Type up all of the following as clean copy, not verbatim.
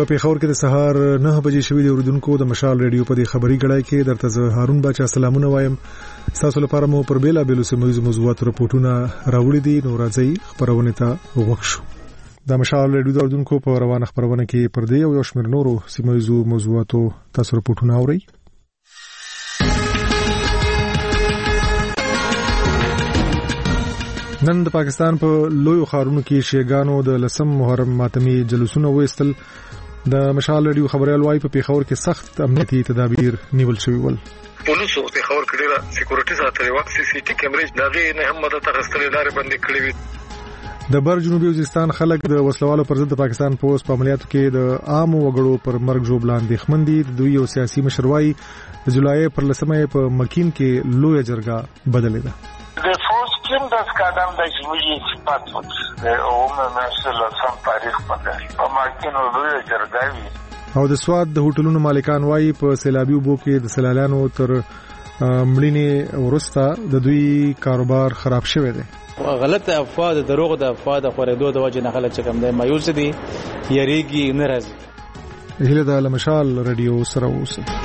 په پیښور کې د سهار 9 بجې شوې د اوریدونکو د مشال ریډیو په دې خبري غړای کې درته زه هارون باچا سلامونه وایم. تاسو لپاره مو پر بیلا بیلو سیمه موضوعات راپورټونه راوړي دي، نو راځي خبرونه ته وښو. د مشال ریډیو د اوریدونکو په روانه خبرونه کې پر دې یو شمېر نورو سیمه موضوعاتو تاسو راپورټونه اورئ. نن د پاکستان په لویو ښارونو کې شیګانو د 10 محرم ماتمي جلوسونه وېستل. د مشال ریډیو خبريال وايي په پیښور کې سخت امنیتي تدابیر نیول شوي ول. پولیسو پیښور کې ډېر سکیورټي ساتلې و، سی سی ټي کیمرې دغه نه هم مدد تغستلې لارې بندې کړې وي. د بر جنوبي وزیرستان خلک د وسلوالو پر ضد د پاکستان پولیس په عملیاتو کې د عام وګړو پر مرګ ژوبل اندېښمن دي. دوی یو سیاسي مشروعي د جولای پر 10 په مکین کې لوی جرګه بدلې ده. The first thing that's قدم د جمهوریت صفات او عموما سم تاریخ په مکین لوی جرګه او د سواد د هوټلونو مالکان وايي په سیلابي وبو کې د سیلانیانو تر مړینې ورسته د دوی کاروبار خراب شوی دی. غلطه افوا د دروغ د افوا د خورېدو د وجه نه خلک چې کم دی مایوس دي، یریږي نه راځي. هله د مشال ریډیو سره اوسه.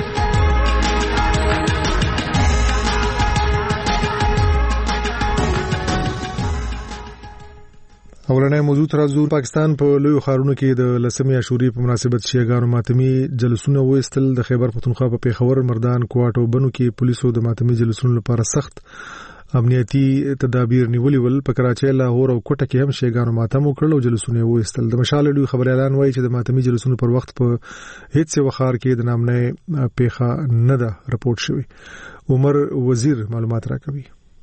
اولنې موضوع تر زور پاکستان په لوی ښارونو کې د 10 عاشوري په مناسبت شیګانو ماتمي جلوسونه وېستل. د خیبر پښتونخوا په پیښور، مردان، کوټ او بنو کې پولیسو د ماتمي جلوسونو لپاره سخت امنیتي تدابیر نیولي ول. په کراچۍ، لاهور او کوټه کې هم شیګانو ماتم وکړل او جلوسونه وېستل. د مشال ریډیو خبريالان وایي چې د ماتمي جلوسونو پر وخت په هیڅ وخار کې د نامنه پیښه نه ده راپورټ شوی. عمر وزیر معلومات راکوي.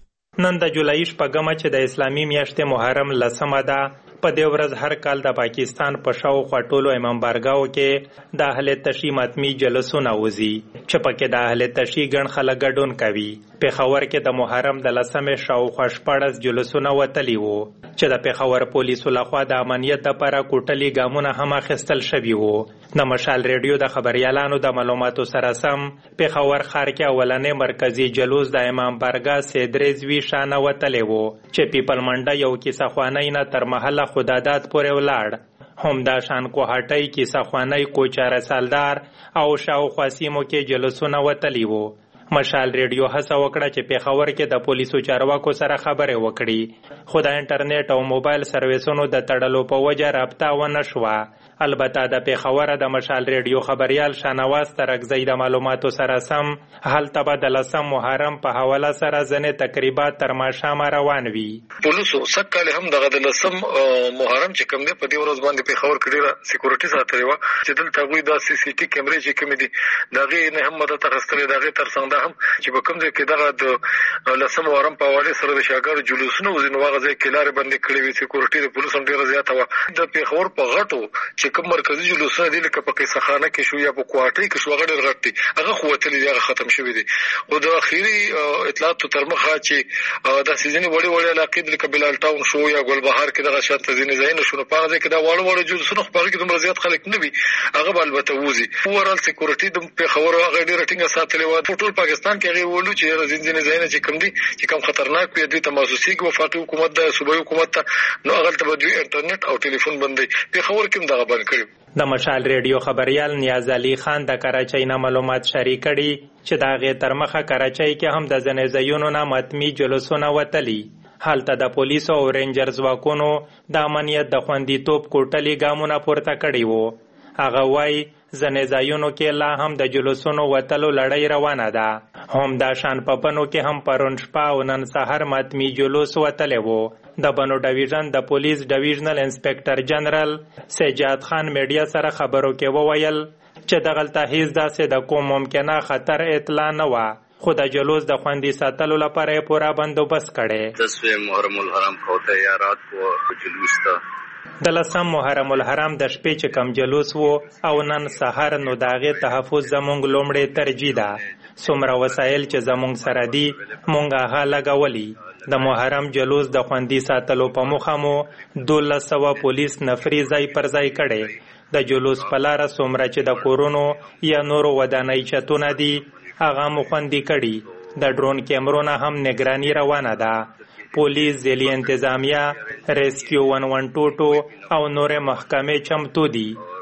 نن د جولای شپږمه چې د اسلامي میاشتې محرم 10 ده، په دې ورځ هر کال د پاکستان په شاوخوا ټولو امام بارګاو کې د اهل تشی ماتمي جلسونه وزي چې پکې د اهل تشی ګڼ خلک ګډون کوي. پیښور کې د محرم د 10 شاوخوا 14 جلسونه وتلي وو چې د پیښور پولیسو لخوا د امنیت لپاره کوټلي ګامونه هم اخیستل شوي وو. د مشال ریډیو د خبريالانو د معلوماتو سره سم پیښور ښار کې اولنې مرکزی جلوس د امام بارګا سیدریزوی شانه وتلې وو چې پیپل منډه یو کیسه خوانی نه تر محله خدادات پورې ولاړ. هم دا شان کوهاټي کیسه خوانی کوچاره سالدار او شاوخوا سیمو کې جلوسونه وتلي وو. مشال ریډیو هڅه وکړه چې پیښور کې د پولیسو چارواکو سره خبرې وکړي، خو د انټرنیټ او موبایل سرویسونو د تړلو په وجه رابطه ونه شوه. البته د پیښور د مشال ریډیو خبريال شانواز ترکزی د معلوماتو سره سم هلته به د 10 محرم په حواله سره ځنې تقریبات تر ماښام روان وي. پولیسو سکهاله هم دغه د 10 محرم چې کوم دی په دې ورځ باندې پیښور کې ډېر سکیورټي ساتلې و چې دلته غوي د سی سی ټي کیمرې چې کوم دي دغه نه هم مدد تغستلې دغه تر څنګ هم چې په کوم ځای کې دغه د 10 محرم په حواله سره د شاګرد جلوسونه وزنه واغ ځای کې لارې بندې کړې وي. سکیورټي د پولیسو ډېر زیاته و. د پیښور په غټو کوم مرکزی جلوسونه دي لکه په قصه خانه کې شو یا په کوټه کې شو غړي غټي هغه قوتلې دي، هغه ختم شوی دي. او د اخیری اطلاعات تر مخه چې د سيزنی وړي علاقې لکه بلال ټاون شو یا ګلبهار کې دغه شانت ځینې ځایونه شو په هغه کې دا وړ جلوسونه خو کې دومره زیات خلک نه وي، هغه البته وځي. اورال سکیورټي د پیښور هغه ډېر ټینګه ساتلې و. ټول پاکستان کې هغه ولو چې ځینې ځایونه چې کم دي چې کم خطرناک وي، د تماسوسي وفاقي حکومت د صوبایي حکومت نو هغه ته د انټرنیټ او ټلیفون بندي پیښور کې دغه بند کړی. د مشال ریډیو خبريال نیاز علي خان د کراچۍ نه معلومات شریک کړي چې د هغې تر مخه کراچۍ کې هم د ځینې ځایونو نه ماتمي جلوسونه وتلي. هلته د پولیسو او رینجر ځواکونو د امنیت د خوندیتوب کوټلي ګامونه پورته کړي وو. هغه وایي ځینې ځایونو کې لا هم د جلوسونو وتلو لړۍ روانه ده. هم دا شان په بنو کې هم پرون شپه او نن سهار ماتمي جلوس وتلی وو. د بنو ډویژن د پولیس ډویژنل انسپکټر جنرال سجاد خان میډیا سره خبرو کې وویل چې دغلته هیڅ داسې د کوم ممکنه خطر اطلاع نه وه، خو د جلوس د خوندي ساتلو لپاره یې پوره بندوبست کړی. 10 محرم الحرام کوته یا رات کو جلوس ته د 10 محرم الحرام د شپې چې کم جلوس وو او نن سهار نو د هغې تحفظ زموږ لومړی ترجیح ده. څومره وسایل چې زموږ سره دي موږ هغه لګولي. د محرم جلوس د خوندي ساتلو په موخه مو 1200 پولیس نفري ځای پر ځای کړي. د جلوس په لاره څومره چې د کورونو یا نورو ودانۍ چتونه دي هغه مو خوندي کړي. د ډرون کیمرونه هم نگرانی روانه ده. پولیس، ځلي انتظامیه، ریسکیو 112 او نور محکمې چمتو دي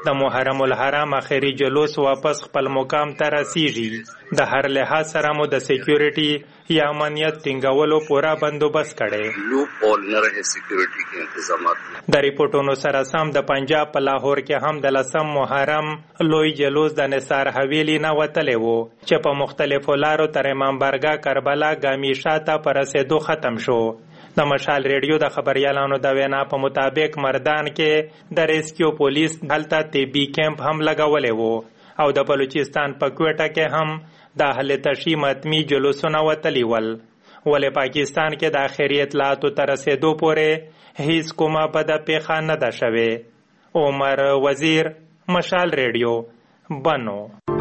د محرم الحرام اخري جلوس واپس خپل مقام ته رسیږي. د هر لحاظ سره مو د سکیورټي یا امنیت ټینګولو پورا بندوبست کړي. لوپ هول نه رہے سکیورټي کې انتظامات. د ریپورتونو سره سم د پنجاب په لاهور کې هم د 10 محرم لوی جلوس د نثار حویلی نه وتلی و چې په مختلفو لارو تر امام بارګاه کربلا ګامی شاته پر رسیدو ختم شو. د مشال ریډیو د خبريالانو د وینا په مطابق مردان کې د ریسکیو پولیس هلته طبي کیمپ هم لګولې وو او د بلوچستان په کوټه کې هم د اهل تشیع متمی جلوسونه وتلی ول. ولې پاکستان کې د اخري اطلاعاتو تر رسیدو پورې هیڅ کومه بده پیښه نه ده شوې. عمر وزیر، مشال ریډیو، بنو.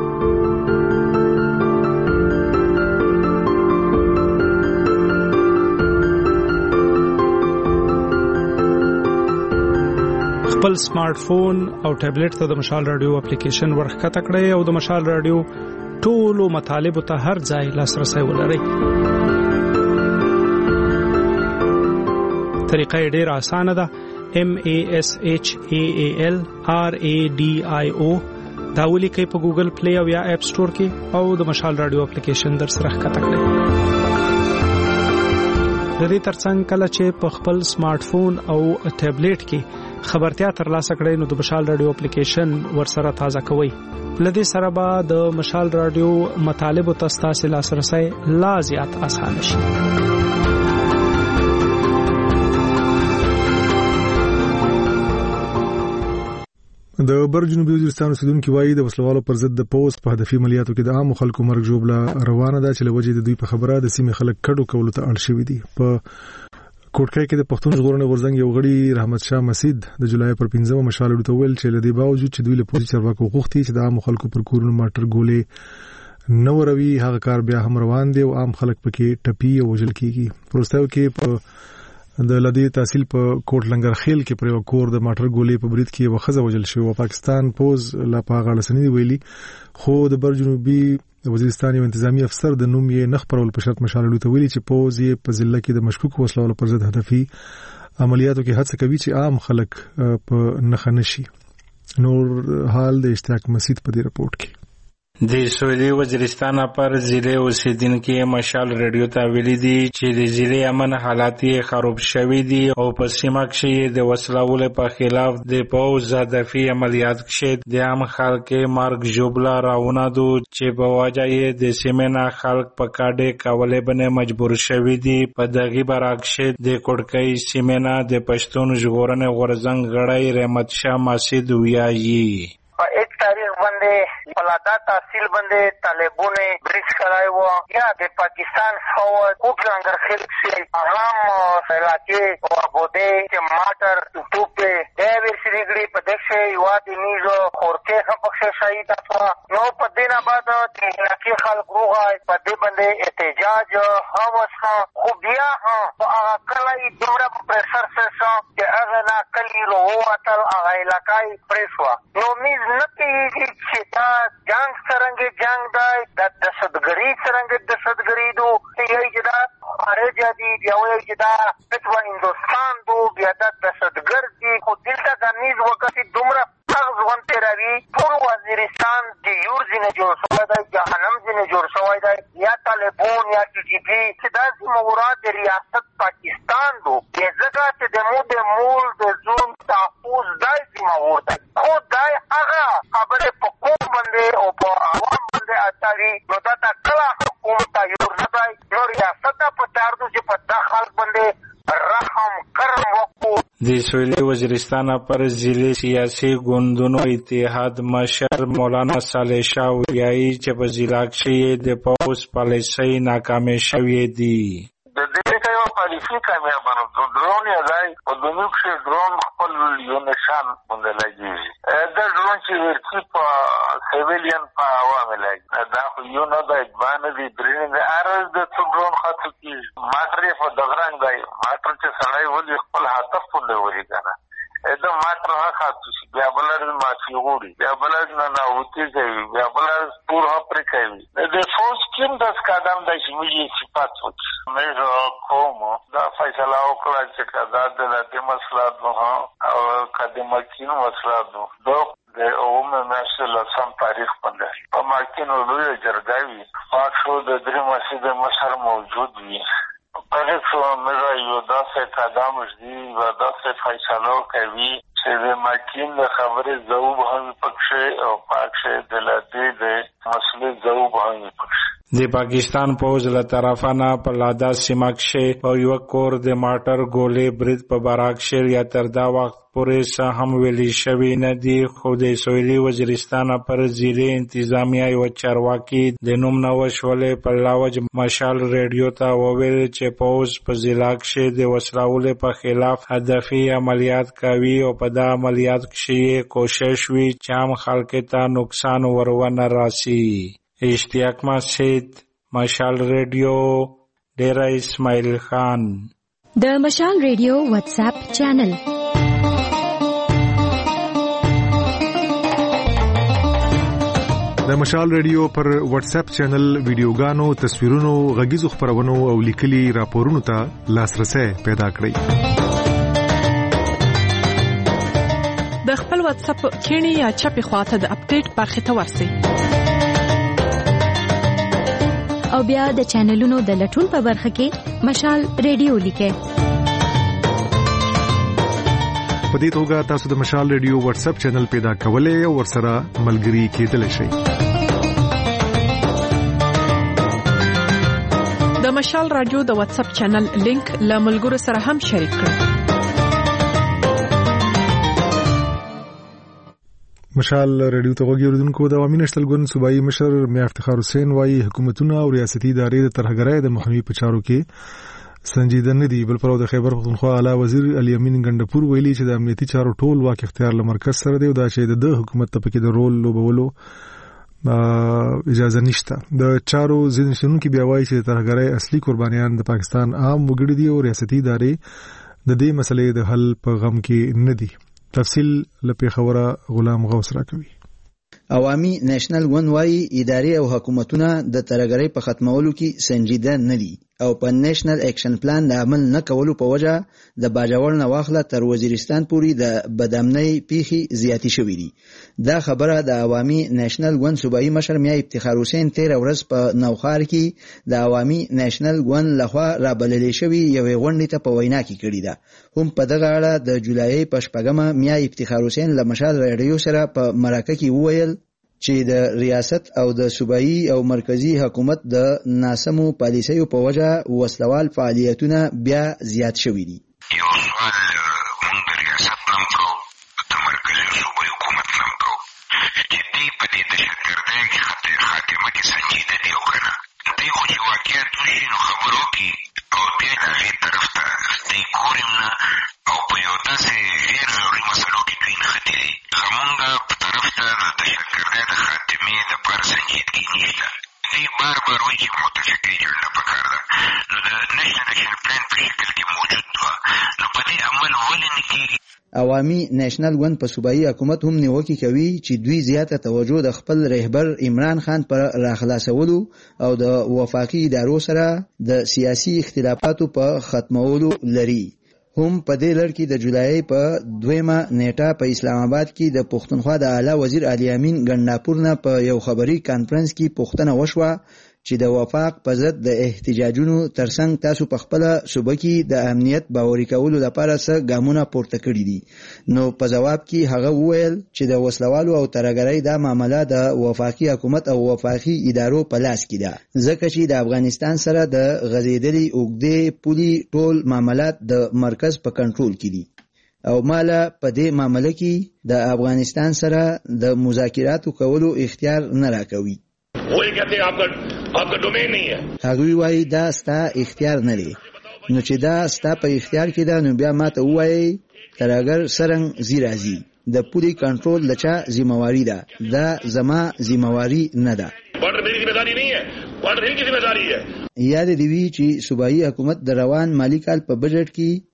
خپل سمارټ فون او ټابلیټ ته د مشال رادیو اپلیکیشن ورخکته کړئ او د مشال رادیو ټولو مطالبو ته هر ځای لاسرسي ولرئ. طریقه ډېره اسانه ده. MASHAAL RADIO دا ولیکئ په ګوګل پلی او یا اپ سٹور کې او د مشال رادیو اپلیکیشن در سره ښکته کړئ. د دې ترڅنګ کله چې په خپل سمارټ فون او ټابلیټ کې خبرتیا ترلاسه کړئ نو د مشال رادیو اپلیکیشن ورسره تازه کوئ. لدې سره به د مشال رادیو مطالبو ته ستاسو لاسرسي لا زیات اسانه شي. د بر جنوبي وزیرستان اوسیدونکو وایي د وسلوالو پر ضد د پوز په هدفي عملیاتو کې د عام خلکو مرګ جوړه روانه ده چې لوجې د دوی په خبره د سیمې خلک کډو کولو ته اړ شوي دي. په کوټکای کې د پښتون ژغورنې غورځنګ یو غړي رحمت شاه مسعود د جولای پر 15 مشال ورته ویل چې لدی باوجود چې دوی له پولیس چارواکو غوښتي چې د عام خلکو پر کورونو ماټر ګولې نو روي هغه کار بیا هم روان دی او عام خلک پکې ټپي او وژل کیږي. پروستاو کې په د لدی تحصیل په کوټ لنګر خیل کې پر یو کور د ماټر ګولې په برید کې وخزه وژل شو او پاکستان پوز لا پاغه لسنی ویلي خو د بر جنوبي وزیرستان یو انتظامی افسر د نوم یې نخبرول په شرط مشال ورته ویلي چې پوز یې په ضلع کې د مشکوک وسلوالو پر ضد هدفي عملیاتو کې هڅه کوي چې عام خلک په نښه نشي. نور حال د اشتراک مسعود په دې رپورت کې د سویلي وزیرستان پر ضلع اوسیدونکو مشال ریډیو ته ویلي دي چې د ضلع امن حالات خراب شوي دي او په سیمه کې د وسلوالو په خلاف د پوز هدفي عملیات کې د عام خلکو مرګ جوړه راونه دي چې په وجه یې د سیمه نه خلک په کاډه کولې باندې مجبور شوي دي. په دغه برعکس د کوټکای سیمه نه د پښتون ژغورنې غورځنګ غړی رحمت شاه مسعود ویایي په 1 تاریخ باندې پلادا تحصیل باندې طالبونه بریج کړای وو یا د پاکستان فوج کوټ لنګر خیل سے عام علاقې او بوده چې ماټر ټوپه د ورسېګړي په دښه یو د نیزو خورته هم پکې شهید شو. نو په دینه بعد د علاقې خلک روغای په دې باندې احتجاج هم وشو خو بیا هغه کله دومره پرسر سره چې هغه نه کلی رواتل هغه علاقې پریسوا نو میز نکې چې دا جنگ څنګه جنگ دی د دهشتګری څنګه دهشتګری دو یی چې دا خارج دي بیا وایي چې دا په هندوستان دو بیا د دهشتګر دي خو دلته د میز وخت دومره ځوان تیراوی ټول وزیرستان د یورزینه جوړ شوی دی جهنم زینه جوړ شوی دی یا طالبون یا TTP چې دا مراد ریاست پاکستان دو ځکه چې د مول د زون تحفظ دای ذمہوار دی خو دای هغه خبره په کوم باندې او په عوام باندې اچوي نو دا کله حکومت یو نه دی نو ریاست په تاردو چې په داخل باندې رحم کرم وکړو. د سویلي وزیرستان پر ضلع سیاسي ګوندونو اتحاد مشر مولانا صالح شاه ویایي چې په ضلع کې د پوز پالیسۍ ناکامې شوې دي. د دې یو پالیسي کامیابانه ډرون یې ځای او د نو کې ډرون خپل یو نشان باندې لګي دا ډرون چې ورته په سیویلین په عوامل لګي دا خو یو نه دی باندې دی درنه ارز د ډرون خاطر کې ماټرې په دغران دی ماټر چې سړی ولې خپل هدف باندې ولې کنه دا ماټر خاطر چې بیا بلر ماشي غوړي بیا بلر نه اوتی کوي بیا بلر پور هپر کوي د فوج کې د قدم د شمولي صفات وکړي مې کوم دا فیصله وکړه چې دا د مسله او قدمه کې مسله د اومه میاشتې لسم تاریخ باندې په ماکینو لوی جرګاوي پاکشو د درې مسجد مشر موجود وي په څو مې یو داسې قدم دی و داسې فیصلو کوي چې د ماکین د خبرې ځواب هم پکښې او پاکشه د لدې د مسلې ځواب هم پکښې د پاکستان پوز له طرفه نه په لادا سیمه کې په یو کور د ماټر ګولې برید په باراکشیر یا تر دا وخت پورې څه هم ویلي شوی نه دی خو د سویلي وزیرستان پر ضلع انتظامیه یو چارواکي د نوم نه وشولې په لاوج مشال ریډیو ته وویل چې پوز په ضلع کې د وسلو په خلاف هدفي عملیات کوي او په دا عملیات کې کوشش وی چې عام خلک ته نقصان ورونه راسي اشتیاق مسجد مشال ریډیو ډیرا اسماعیل خان د مشال ریډیو واتس اپ چینل د مشال ریډیو پر واتس اپ چینل ویډیوګانو تصویرونو غږیزو خبرونو او لیکلي راپورونو ته لاسرسي پیدا کړئ د خپل واتس اپ کینی یا چپی خواته د اپډیټ برخه ته ورسئ او بیا د چینلونو د لټون په برخه کې مشال ریډیو لیکئ په دې توګه تاسو د مشال ریډیو واتس اپ چینل پیدا کولای او ورسره ملګري کېدلی شئ د مشال رادیو د واتس اپ چینل لینک له ملګرو سره هم شریک کړئ مشال ریډیو ته وګورئ دونکو د عوامي نشتل ګوند صوبایي مشر میا افتخار حسین وايي حکومتونه او ریاستي ادارې د ترهګرۍ د مخنیوي په چارو کې سنجیده نه دي بل پرو د خیبر پختونخوا اعلی وزیر علي امین ګندپور ویلي چې د امنیتي چارو ټول واک اختیار له مرکز سره دی او دا چې د حکومت ته پکې د رول لوبولو اجازه نشته د چارو ځینې کې بیا وایي چې ترهګرۍ اصلي قربانیان د پاکستان عام وګړي دي او ریاستي ادارې د دې مسلې د حل په غم کې نه دي تفصیل لپاره خبره غلام غوث راکوي عوامي نېشنل ګوند وايي ادارې او حکومتونه د ترهګرۍ په ختمولو کې سنجیده نه دي او په نېشنل اکشن پلان د عمل نه کولو په وجه د باجوړ نه واخله تر وزیرستان پورې د بدامنۍ پیخي زیاتی شوې دي دا خبره د عوامي نېشنل ګوند صوبایي مشر میا افتخار حسین 13 ورځ په نوخار کې د عوامي نېشنل ګوند لخوا را بللې شوی یو غونډه ته په وینا کې کړې ده هم په دغه اړه د جولای په شپږمه میا افتخار حسین له مشال ریډیو سره په مرکه کې وویل چې د ریاست او د صوبایي او مرکزی حکومت د ناسمو پالیسیو په وجه وسلوال فعالیتونه بیا زیات شوي دي یو سوال مونږ د ریاست نام کو د مرکزی صوبایي حکومت نام کو چې دې په دې دهشتګردۍ کې خاتمه کې سنجیده دي او کنه دې خو چې واقعیت وشي نو خبرو کې او دې د هغې طرف ته دې ګورم نه او په یو داسې غیر ضروري مسلو کې دوی نښتي دي زمونږ په طرف ته د دهشتګردۍ د خاتمې دپاره سنجیدګي نشته دوی بار بار وایي چې متفقې جوړه پکار ده نو د نیشنل اکشن پلان په شکل کې موجود وه نو په دې عمل ولې نه کېږي عوامي نېشنل ګوند په صوبایي حکومت هم نیوکه کوي چې دوی زیاته توجه د خپل رهبر عمران خان پر راخلاصولو او د وفاقي ادارو سره د سیاسي اختلافاتو په ختمولو لري هم په دې لړ کې د جولای په 2مه نیټه په اسلام آباد کې د پښتونخوا د اعلی وزیر علي امین ګندپور نه په یو خبري کانفرنس کې پوښتنه وشوه چې د وفاق په ضد د احتجاجونو ترڅنګ تاسو په خپل صوبه کې د امنیت باوري کولو لپاره څه ګامونه پورته کړی دي نو په جواب کې هغه وویل چې د وسلوالو او ترهګرۍ د معاملې د وفاقي حکومت او وفاقي ادارو په لاس کې ده ځکه چې د افغانستان سره د غزیدلي اوګدې پولي ټول معاملات د مرکز په کنټرول کې دي او مالا په دې معاملې کې د افغانستان سره د مذاکراتو کولو اختیار نه راکوي وہی کہتے ہیں آپ کا ڈومین نہیں ہے هغوی وایي دا ستا اختیار نه دی نو چې دا ستا په اختیار کې ده نو بیا ماته ووایي ترهګر سرنګ زی راځي د پولی کنټرول لچا ذمہواری ده دا زما ذمہواری نه ده بارډر میری ذمہ داری نہیں ہے بارډر ان کی ذمہ داری ہے یاد دی وی چې صوبایي حکومت د روان مالی کال په بجټ کې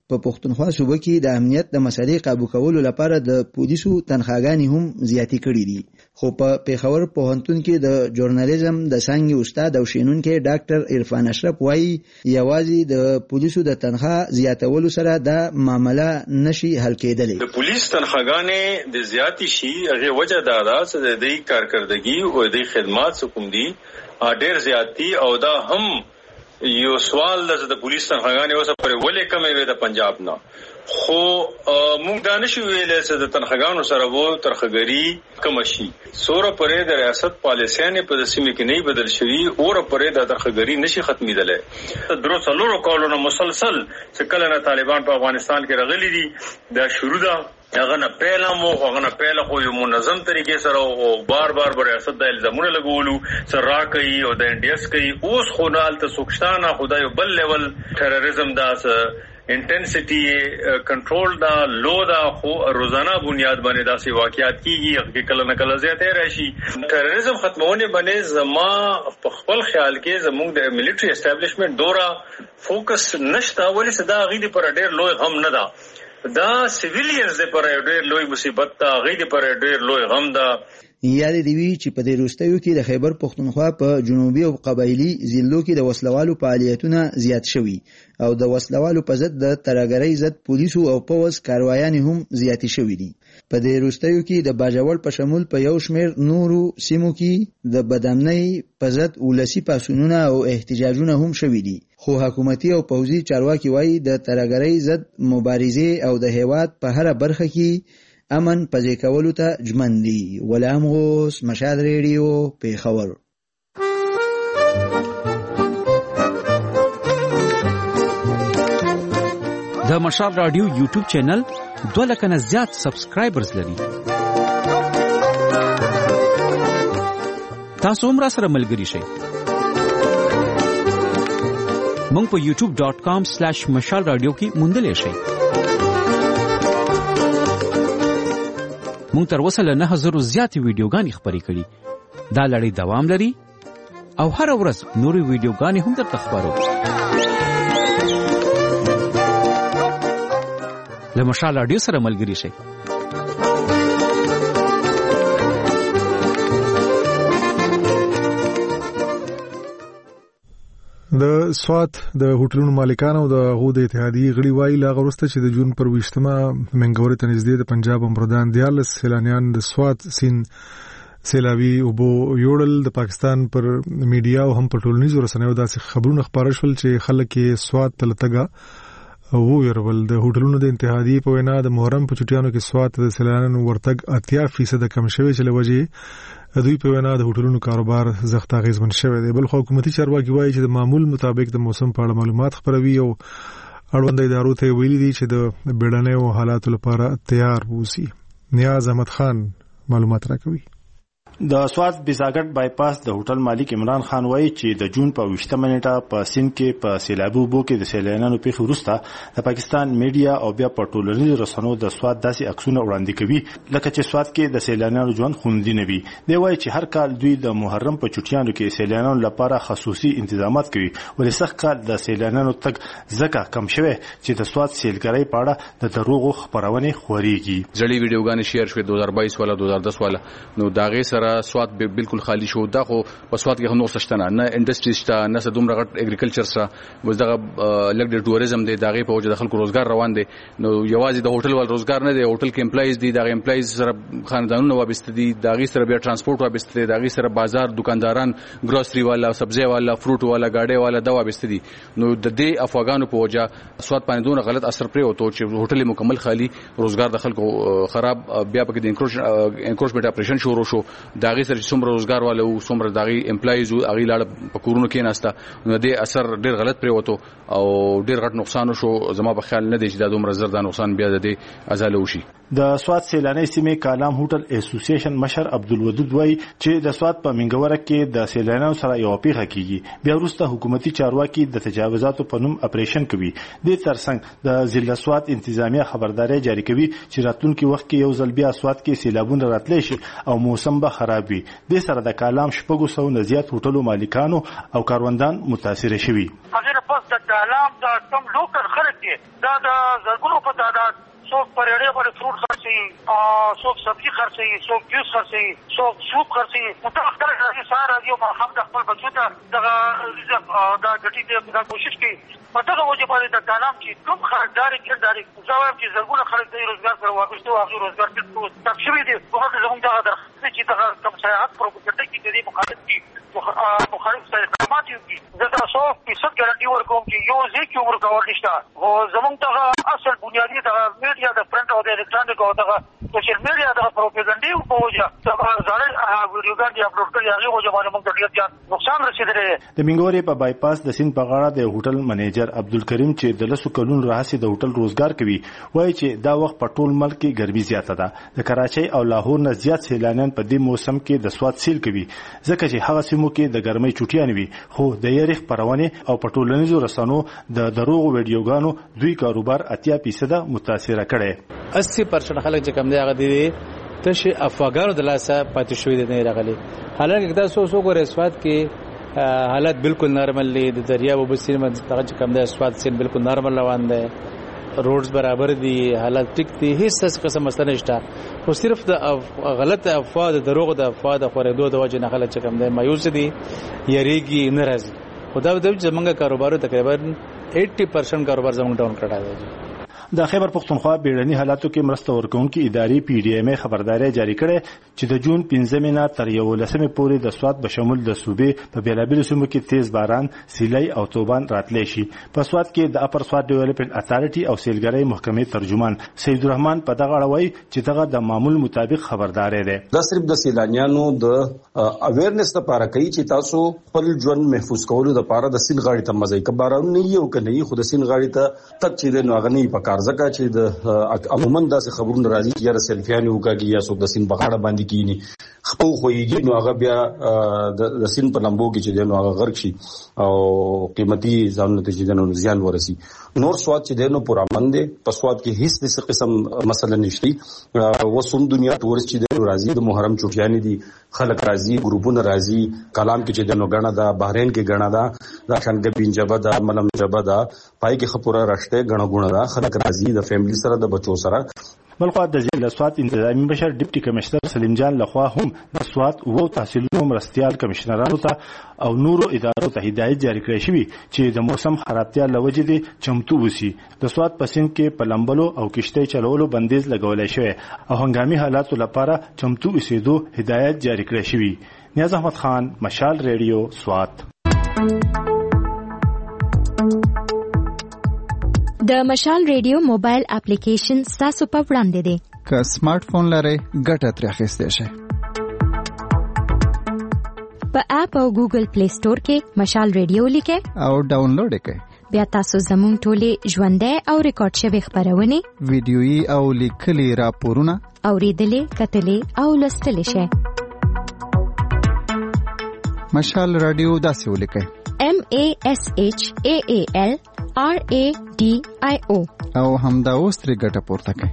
په پښتونخوا صوبه کې د امنیت د مسلې قابو کولو لپاره د پولیسو تنخواګانې هم زیاتې کړې دي. خو په پیښور پوهنتون کې د ژورنالیزم د څانګې استاد او شینونکی ډاکټر عرفان اشرف وایي یوازې د پولیسو د تنخوا زیاتولو سره دا معامله نشي حل کېدلی. د پولیس تنخواګانې د زیاتې شي هغه وجه دا ده چې د دې کارکردګي او د خدمات کوم دي ډېر زیاتی او دا هم یو سوال د پولیس تنخواګانې اوسه پر ولې کمې وي د پنجاب نه، خو موږ دا نشو ویلای چې د تنخواګانو سره وو ترخګری کم شي. سوره پرې د ریاست پالیسیانه په سیمه کې نه بدل شوی او پرې د ترخګری نشي ختمېدلې. درو څلورو کالونو مسلسل چې کله نه طالبان په افغانستان کې راغلي دي دا شروع ده هغه نه پیله خو یو منظم طریقې سره او بار بار ریاست د الزامونه لګولو سره کوي او د انډیس کوي. اوس خو نه الته سوکشتانه خدای بل لیول ټیرریزم دا انټنسټي کنټرول دا لو دا خو روزانه بنیاد باندې داسې واقعیات کیږي کله نه کله زیاتې راشي. ټیرریزم ختمونه باندې زما په خپل خیال کې زموږ د ملټری اسټابلیشمنت دورا فوکس نشته ولې صدا غیدي پر ډېر لوی غم نه ده دا سیویلینز پر ډېر لوی مصیبت ده غیدي پر ډېر لوی غم ده. یاد دی وی چې په دې وروستیو کې د خیبر پښتونخوا په جنوبي او قبایلی ضلعو کې د وسلوالو فعالیتونه زیات شوي او د وسلوالو په ضد د ترهګرۍ ضد پولیسو او پوځ کاروایانې هم زیاتې شوي دي. په دې وروستیو کې د باجوړ په شمول په یو شمېر نورو سیمو کې د بدامنۍ په ضد ولسي پاڅونونه او احتجاجونه هم شوي دي. خو حکومتي او پوځي چارواکي وایي د ترهګرۍ ضد مبارزې او د هیواد په هر برخه کې امن پځې کولو ته ژمن دي. غلام غوث، مشال ریډیو، پیښور. د مشال رادیو یوټیوب چینل 2 لک نه زیات سبسکرایبرز لري. تاسو هم را سره ملګري شئ. مونږ په youtube.com/مشال رادیو کې موندلی شئ. مونږ تر اوسه له 9000 زیاتې ویډیوګانې خپرې کړي. دا لړۍ دوام لري او هر ورځ نورې ویډیوګانې هم درته خپرو. له مشال رادیو سره ملګري شئ. د سوات د هوټلونو مالکانو د غو د اتحادیې غړي وایي لا غوسته چې د جون پر 20مه منګورې ته نږدې د پنجاب امردان دیال سیلانیان د سوات سین سیلاوي او بو یوړل د پاکستان پر میډیا او هم په ټولنیزو رسنیو داسې خبرونه خبره شول چې خلک یې سوات ته لټګه او ویرول. د هوټلونو د اتحادیې په وینا د محرم په چټیانو کې سوات د سیلانیانو ورتګ 80% کم شوی چې لوجه دوی په وینا د هوټلونو کاروبار زغت اغیزمن شوی دی. بل خو حکومتي چارواکي وایي چې د معمول مطابق د موسم په اړه معلومات خپروي او اړوند ادارو ته ویلي دي چې د بیړنیو حالاتو لپاره تیار ووسي. نیاز احمد خان معلومات راکوي. د سوات بیزاګټ بایپاس د هوټل مالک عمران خان وایي چې د جون په 20مه نیټه په سند کې په سیلابو بو کې د سیلانیانو پیښو وروسته د پاکستان میډیا او بیا په ټولنیزو رسنیو د سوات داسې عکسونه وړاندې کوي لکه چې سوات کې د سیلانیانو ژوند خوندي نه وي. دی وایي چې هر کال دوی د محرم په چټیانو کې سیلانیانو لپاره خصوصي تنظیمات کوي ولې سخت کال د سیلانیانو تګ زکه کم شوه چې د سوات سیلګرۍ په اړه د دروغو خبرونه خوريږي. ځړې ویډیوګانې شیر شوې 2022 ولا 2010 ولا نو داغه سره سوات به بالکل خالی شو. دا خو په سوات کې هم نو سشتنه نه انډستری شته نه دومره غټ اګریکلچر سره وزدغه لګ د ټوریزم دی داغه په وجه د خلکو روزګار روان دي. نو یوازې د هوټل ول روزګار نه دی هوټل کې امپلایز دي داغه امپلایز سره خاندانونه وابسته دي داغه سره بیا ترانسپورت وابسته دي داغه سره بازار دکانداران ګروسري والا سبزی والا فروټ والا گاډي والا دا وابسته دي. نو د دې افغانانو په وجه سوات باندې دونه غلط اثر پرې وته چې هوټل مکمل خالی روزګار د خلکو خراب بیا پکې د انکروچمنت اپریشن شروع شو داغه سره څومره روزګار والو څومره داغي امپلایز او اغي لاړ په کورونو کې ناسته نو د اثر ډیر غلط پرې وته او ډیر غټ نقصان شو. زما په خیال نه دی چې دا دومره زر دا نقصان بیا د ازاله وشي. د سوات سیلاني سیمې کالام هوټل اسوسییشن مشر عبدالودود وایي چې د سوات په منګوره کې د سیلانیانو سره یو پیښه کیږي بیا وروسته حکومتي چارواکي د تجاوزاتو په نوم اپریشن کوي. د ترڅنګ د ضلع سوات انتظامیه خبرداري جاری کوي چې راتلونکي وخت کې یو ځل بیا سوات کې سیلابونه راتلی شي او موسم به خراب وي. د سره د کالام 600 نه زیات هوټلو مالکانو او کاروندان متاثر شوي. هغه پوسټ دالام دا کم لوکل خلک دي دا د زرګونو په تعداد څوک پرېړې باندې فروټ خرڅوي څوک سبزي خرڅوي څوک جوس خرڅوي څوک سوپ خرڅوي مختلف خلک راځي سهار راځي او ماښام د خپل بچو ته دغه دا ګټې دا کوشش کوي په دغه وجه باندې د دالام چې کوم خریداري ګرداري زه وایم چې زرګونه خلک د روزګار سره واقع هغه روزګار تک شوي دي هغه زموږ دغه درخواست چې دغه کوم سیاحت پروپاګاندا کې د دې مخالف سره اقدامات وکړي زه دا 100% ګارانټي ورکوم چې یو ځای کې عمر کول نشته او زموږ دغه اصل بنیادي دغه میډیا د پرنټ او د الکترونیک او دغه سوشل میډیا دغه پروپاګاندا په وجه دغه ځاړي ویډیوګان دي اپلوډ کړي هغه وجه باندې موږ ته ډېر زیات نقصان رسیدلی د منګورې په بایپاس د سیند په غاړه د هوټل منیجر عبدالکریم چې د 10 کلونو راهیسې د هوټل روزګار کوي وایي چې دا وخت په ټول ملک کې ګرمي زیاته ده د کراچۍ او لاهور نه زیات سیلانیان په دې موسم کې د سواد سیل کوي ځکه چې هغه سیمو کې د ګرمۍ چوټیان وي خو د یخ پرونه او په ټولنیزو رسنیو د دروغ ویډیوګانو دوی کاروبار 80% متاثر کړي 80% خلک چې کم دی هغه دي تشه افغانو د لاسه پاتې شوی دي نه راغلي حالانکه دا سو ګورې سواد کې حالت بالکل نارمل دي د دریاب وبسین منځ چې کم دی سواد سین بالکل نارمل روان دي روډز برابر دي حالت ټیک دي هیڅ قسم مسله نشته خو صرف د غلط افوا د دروغ د افوا د خورېدو د وجه نه خلک چې کم دی مایوس دي یریږي ناراضي خدا د زمونږ کاروبار تقریبا 80% کاروبار زمونږ ډاون کړی دی د خیبر پختونخوا بیړني حالاتو کې مرسته ورکوونکې ادارې پی ډی ایم خبرداري جاری کړې چې د جون 15 نه تر 11 پورې د سواد بشمول د صوبې په بیلابل سیمو کې تیز باران سیلۍ او توبان راتلی شي په سواد کې د اپر سواد ډیولپمنٹ اتھارټي او سیلګرۍ محکمې ترجمان سید الرحمن په دغه اړه چې دغه د معمول مطابق خبرداري ده دا صرف د سیلانیانو د اویرنس لپاره کوي چې تاسو خپل ژوند محفوظ کولو لپاره د سیل غاړي ته مزه کوي باران نه یو کني خو د سیل غاړي ته تک چې نو غني پکار ځکه چې د عموما داسې خبرونه راځي چې یا سلفیان وکړي یا څوک د سین بغاړه باندې کینی خپل خوېږي نو هغه بیا د سین په لمبو کې چې نو هغه غرق شي او قیمتي ځانونه ته چې نو زیان ورسي نور سواد چې نو پورا مند په سواد کې هیڅ د قسم مسله نشتی وسوم دنیا ټورست چې نو راځي د محرم چټیان دي خلک راځي ګروپونه راځي کلام کې چې نو غنا دا بحرین کې غنا دا شنګبین جبه دا ملم جبه دا پای کې خپورا راشته غنا غونه دا خلک راځي د فیملی سره د بچو سره بلخوا د ضلع سواد انتظامی بشر ډیپټي کمشنر سلیم جان لخوا هم د سواد او تحصیلونو مرستيال کمشنرانو ته او نورو ادارو ته هدایت جاری کړی شوی چې د موسم خرابتیا لوجې دي چمتو وسی د سواد پسند کې پلمبلو او کشته چلولو بندیز لګولای شوی او هنګامي حالاتو لپاره چمتو اوسېدو هدایت جاری کړی شوی نیاز احمد خان مشال ریډیو سواد د مشال ریډیو موبایل اپلیکیشن تاسو په وړاندې دی که سمارټ فون لرئ ګټه ترې اخیستی شئ په اپ او ګوګل پلی سٹور کې مشال ریډیو لیکئ او ډاونلوډ یې کړئ بیا تاسو زموږ ټولې ژوندۍ او ریکارډ شوې خبرونه ویډیويي او لیکلي راپورونه اوریدلې کتلې او لوستلې شئ مشال رادیو داسې ولیکئ MASHAAL RADIO او همدا اوس ترې ګټه پورته کړئ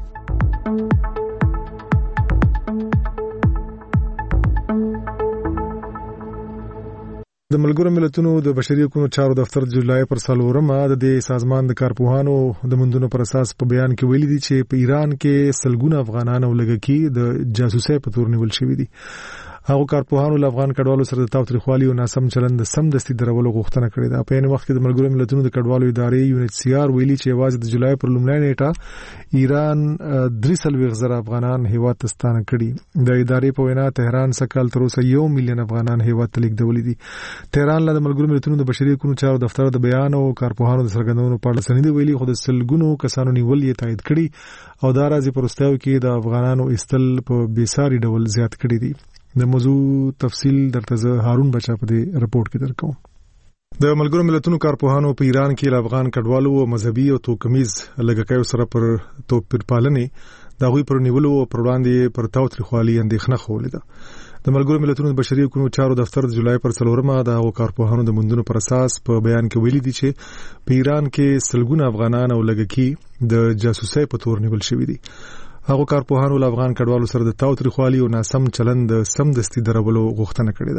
د ملګرو ملتونو د بشري حقوقو چارو دفتر جولای پر 4مه د سازمان د کارپوهانو د مندونو پر اساس په بیان کې ویلي دي چې په ایران کې سلګونه افغانان او لږکي د جاسوسۍ په تور نیول شوي دي هغه کارپوهانو له افغان کډوالو سره د تاوتریخوالي او ناسم چلند سم دستي درولو غوښتنه کړې ده په یوه وخت کې د ملګرو ملتونو د کډوالو ادارې UNHCR ویلي چې یوازې د جولای پر لومړۍ نیټه ایران 300,000 افغانان هیواد ته ستانه کړي د ادارې په وینا تهران سکهال تر اوسه 1 ملیون افغانان هیواد ته لیږدولي دي تهران له ملګرو ملتونو د بشري حقوقو چارو دفتر د بیان او کارپوهانو د څرګندونو په اړه سندې ویلي خو د سلګونو کسانو نیول یې تایید کړي او دا راځي پرستاو کې د افغانانو استل په بیساري ډول زیات کړي دي د موضوع تفصیل درته هارون بچا په دې رپورت کې درکوم د ملګرو ملتونو کارپوهانو په ایران کې افغان کډوالو او مذهبي او توکمیز لږکیو سره پر توپیرپالنې د غوي پر نیولو او پر وړاندې پر تاوتریخوالي اندېښنه خولې ده د ملګرو ملتونو د بشري حقوقو چارو دفتر د جولای پر 4مه د کارپوهانو د مندونو پر اساس په بیان کې ویلي دي چې په ایران کې سلګونه افغانان او لږکي د جاسوسۍ په تور نیول شوي دي هغه کارپوهانو له افغان کډوالو سره د تاوتریخوالي او ناسم چلند سم دستي درولو غوښتنه کړې ده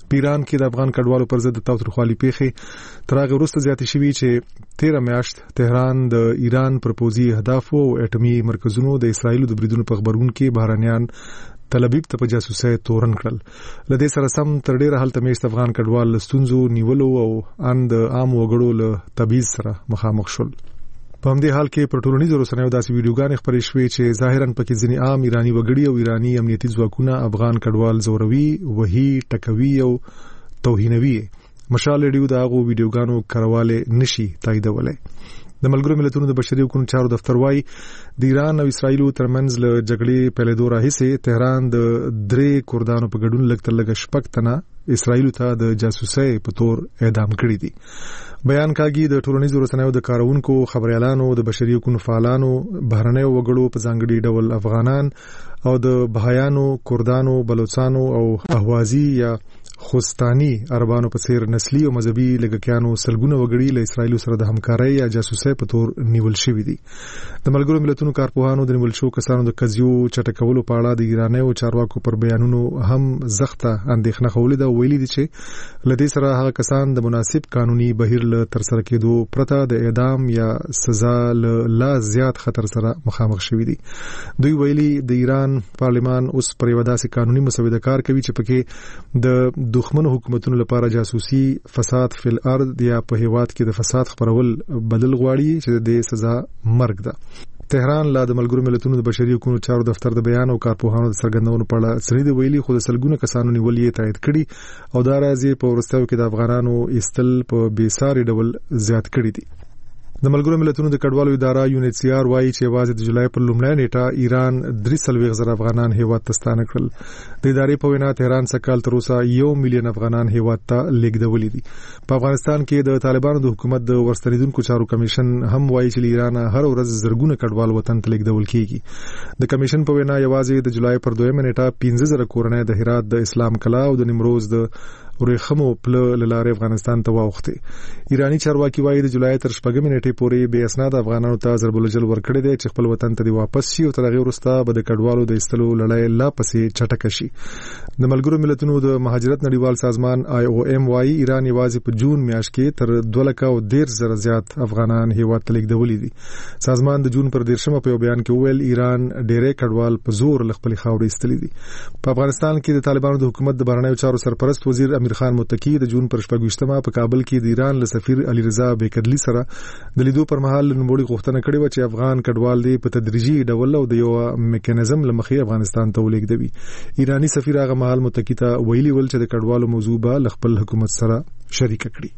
ایران کې د افغان کډوالو پر ضد تاوتریخوالي پیښې تر هغه وروسته زیاتې شوې چې 13 میاشت تهران د ایران پر پوځي اهدافو او اټومي مرکزونو د اسرایلو د بریدونو په خبرګون کې بهرانيان تل ابیب ته په جاسوسۍ تورن کړل. لدې سره سم تر ډیره حالت میشت افغان کډوال لستونزو نیولو او اند عام وګړو له تبعیض سره مخامخ شول. په همدې حال کې پر ټولنیزو رسنیو داسې ویډیوګانې خپرې شوې چې ظاهراً پکې ځینې عام ایرانی وګړي او ایرانی امنیتي ځواکونه افغان کډوال زوروي، وهي، ټکوي او توهینوي. مشال ریډیو دا غو ویډیوګانو کارواله نشي تاییدولای. د ملګرو ملتونو د بشري حقوقو چارو دفتر وايي د ایران او اسرایلو ترمنځ له جګړې پیلېدو راهیسې تهران د 3 کردانو په ګډون لږ تر لږه 6 تنه اسرایلو ته د جاسوسۍ په تور اعدام کړي دي. بیان کاږي د ټولنیزو رسنیو د کارونکو، خبريالانو، د بشري حقوقو فعالانو، بهرنیو وګړو په ځانګړي ډول افغانان او د بهایانو، کردانو، بلوچستانو او اهوازي یا خوستاني عربانو په څیر نسلي او مذهبي لګکیانو سلګونه وګړي له اسرایلو سره د همکارۍ یا جاسوسۍ په تور نیول شوي دي. د ملګرو ملتونو کارپوهانو د نیول شو کسانو د قضیو چټکولو په اړه د ایرانیو چارواکو پر بیانونو هم زخته اندېښنه خولې ده. ویلي دي چې لدې سره هغه کسان د مناسب قانوني بهیر له تر سره کېدو پرته د اعدام یا سزا لا زیات خطر سره مخامخ شوي دي. دوی ویلي د ایران پارلمان اوس پر یو داسې قانوني مسوده کار کوي چې پکې د دښمنو حکومتونو لپاره جاسوسي، فساد فی الارض یا په هیواد کې د فساد خپرول بدل غواړي چې د سزا مرګ ده. تهران لا د ملګرو ملتونو د بشري حقوقو چارو دفتر د بیان او کارپوهانو د څرګندونو په اړه سړي دی ویلي، خو د سلګونو کسانو نیولې تایید کړي او دا راځي په ورستیو کې د افغانانو استل په بیساري ډول زیات کړي دي. د ملګرو ملتونو د کډوالو اداره UNHCR وايي چې واځي د جولای پر لومړۍ نیټه ایران 300,000 افغانان هیواد ته ستانه کړل. د ادارې په وینا تهران سکهال تر اوسه 1 میلیون افغانان هیواد ته لیږدولي دي. په افغانستان کې د طالبانو د حکومت د ورستنیدونکو چارو کمیشن هم وايي چې ایران هر ورځ زرګونه کډوال وطن ته لیږدول کیږي. د کمیشن په وینا یوازې د جولای پر 2 نیټه 15,000 کورنۍ د هرات، د اسلام کلا او د نیمروز د ورېخمو پل لاره افغانستان ته واوښتي. ایرانی چارواکي وايي د جولای تر 4 نیټې پورې به اسناد افغانانو ته ضرب الجل ورکړي دي چې خپل وطن ته واپس شي او تر هغه وروسته به د کډوالو د استلو لړۍ لا پسې چټک شي. د ملګرو ملتونو د مهاجرت نړیوال سازمان IOM وايي ایران یوازې په جون میاشت کې تر 2,10,000 زیات افغانان هیواد ته لیږدولي دي. سازمان د جون پر 13 په بیان کې ویل ایران ډېرې کډوال په زور خپل خاورې استلي دي. په افغانستان کې د طالبانو د حکومت د بهرنیو چارو سرپرست وزیر امیر خان متکی د جون پر 28 په کابل کې د ایران له سفیر علي رضا بیکدلی سره د لیدو پر مهال نوموړي غوښتنه کړې و چې افغان کډوال دی په تدریجي ډول او د یو میکانیزم لمخې افغانستان ته ولېږدوي. ایرانی سفیر هغه مهال متکی ته ویلي ول چې د کډوالو موضوع به خپل حکومت سره شریک کړي.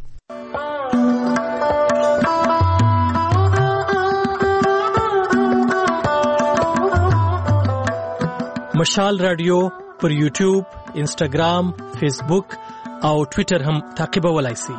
مشال رادیو پر یوټیوب، انسټاګرام، فیسبوک او ټوئیټر هم تعقیبولای شئ.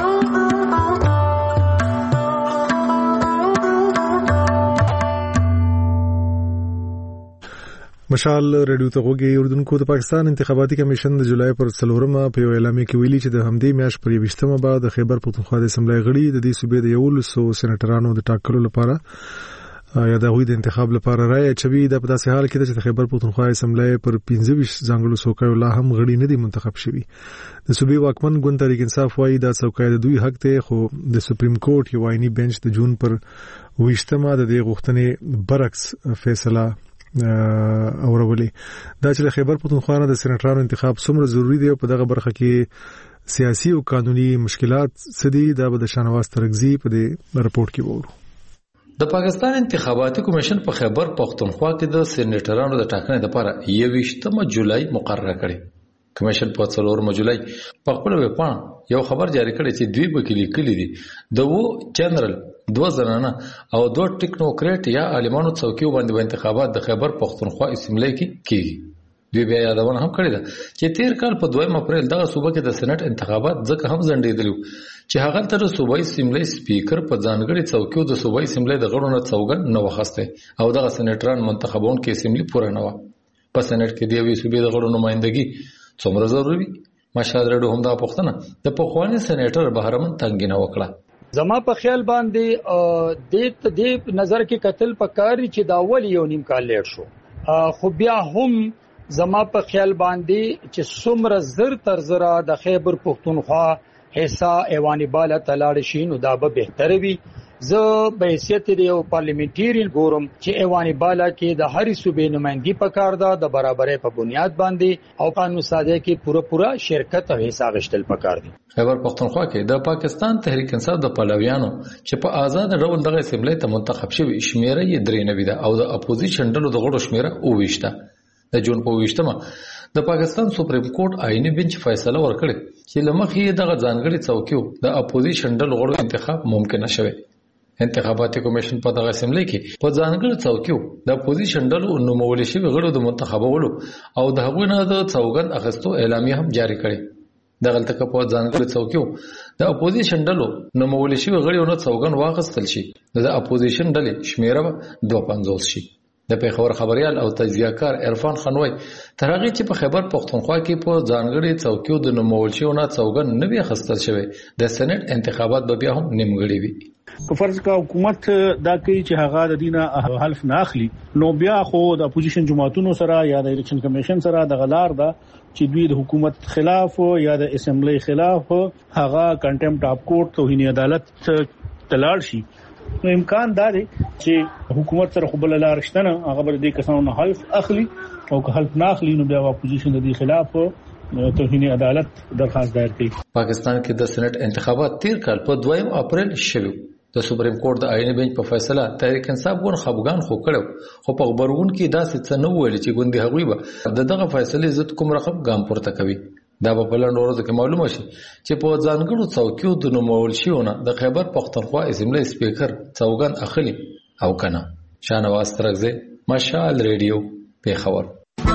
مشال ریډیو ته وګورئ. اردوونکو د پاکستان انتخاباتي کمیشن د جولای پر 4 په یو اعلامیه کې ویلي چې د همدې میاشت پر 20 بعد د خیبر پختونخوا د اسمبلی غړي د دې صوبې د 100 سېنیټرانو د ټاکلو لپاره یا د هغوی د انتخاب لپاره رائے اچوي. د په داسې حال کې چې د خیبر پختونخوا اسمبلی پر 25 ځانګړو څوکیو لا هم غړي نه دي منتخب شوي. د صوبې واکمن ګوند تحریک انصاف وايي دا څوکۍ د دوی حق دی، خو د سپریم کورټ یو آئینی بنچ د جون پر 20 د دې غوښتنې برعکس فیصله اورولې. دا چې د خیبر پختونخوا د سېنیټرانو انتخاب څومره ضروری دی او په دغه برخه کې سیاسي او قانوني مشکلات څه دي، دا به د شاهنواز ترغزي په دې رپورت کې وورو. د پاکستان انتخاباتي کمیشن په خیبر پختونخوا کې د سېنیټرانو د ټاکنې لپاره 21 جولای مقرره کړې. کمیشن په 4 جولای په خپل ویب پاڼه یو خبر جاری کړی چې دوی به لیکلي دي د جنرال 2 زنانه او 2 ټیکنوکریټ یا عالمانو څوکیو باندې انتخابات د خیبر پختونخوا اسمبلی کې کیږي. دوی بیا یادونه هم کړې ده چې 13 کال په 2 اپریل دغه صوبه کې د سېنات انتخابات ځکه هم ځنډېدلي چې هغه تر صوبایي اسمبلی سپیکر په ځانګړي څوکیو د صوبایي اسمبلی د غړو نه څوګن نه وخسته او دغه سېنیټران منتخبون کې اسمبلی پوره نه و. په سېنات کې د یوې صوبې د غړو نمائندګي څومره ضروري؟ مشال رډو هم دا پوښتنه د پخوانی سېنیټر بهرمن تنګینه وکړه. زما په خیال باندې د دې نظر کې قتل پکاري چې دا اول یو نیم کال لیر شو، خو بیا هم زما په خیال باندې چې څومره زر تر زره د خیبر پختونخوا حصہ ایوانی بالا تلاړ شي نو دا به بهتر وي. زه به حیثیت د یو پارلیمنټیرین ګورم چې ایوانی بالا کې د هرې صوبې نمائندګي پکار ده د برابرۍ په بنیاد باندې او قانون سازی کې پوره شرکت او حصہ غشتل پکار دي. خیبر پختونخوا کې د پاکستان تحریک انصاف د پلویانو چې په آزاد ډول دغه اسمبلی ته منتخب شوی شمیره یې 93 ده او د اپوزیشن ډلو د غړو شمیره 29 ده. د جون په 28مه د پاکستان سپریم کورټ آئینی بنچ فیصله ورکړه چې لمخې دغه ځانګړي څوکیو د اپوزیشن ډلو غړو انتخاب ممکن نشوي. انتخاباتي کمیشن په دغه اسمبلی کې په ځانګړي څوکیو د اپوزیشن ډلو نومول شوي غړو د منتخبولو او د هغوی نه د څوګند اخیستو اعلامیه هم جاری کړې. دغه تلکه په ځانګړي څوکیو د اپوزیشن ډلو نومول شوي غړو نه څوګند واخیستل شي د اپوزیشن ډلې شمیره 250 شي. د پیښور خبريال او تجزیه‌کار عرفان خانوی تر هغه چې په خیبر پختونخوا کې په ځانګړي څوکیو د نومول شوي نه څوګند نه وي اخیستل شوی د سېنات انتخابات به بیا هم نیمګړي وي. که فرض کا حکومت دا کوي چې هغه د دینه حلف نه اخلي نو بیا خو د اپوزیشن جماعتونو سره یا د الیکشن کمیشن سره د غلار ده چې دوی د حکومت خلاف یا د اسمبلی خلاف هغه کنټمپټ اف کورټ توهین عدالت تلاړ شي. نو امکان دا دی چې حکومت سره خپل لار شته نه هغه بر دې کسانو حلف اخلي او که حلف نه اخلي نو بیا اپوزیشن د دې خلاف توهین عدالت درخواست دایر کړي. پاکستان کې د سېنات انتخابات 13 کال په 2 اپریل شوه. د سپریم کورټ د آئینی بنچ په فیصله تحریک انصاف ګون خپګان خو کړو خو په خبرون کې داسې څه نه ویل چې ګوندې هغوی به دغه فیصله عزت کوم رقم ګام پورته کوي. دا په بلند ورځو کې معلومه شي چې په ځانګړو څوکیو د نومول شویونه د خیبر پختونخوا اسمبلی سپیکر څوګند اخلي او کنه. شاهنواز ترغزی، مشال ریډیو، پیښور.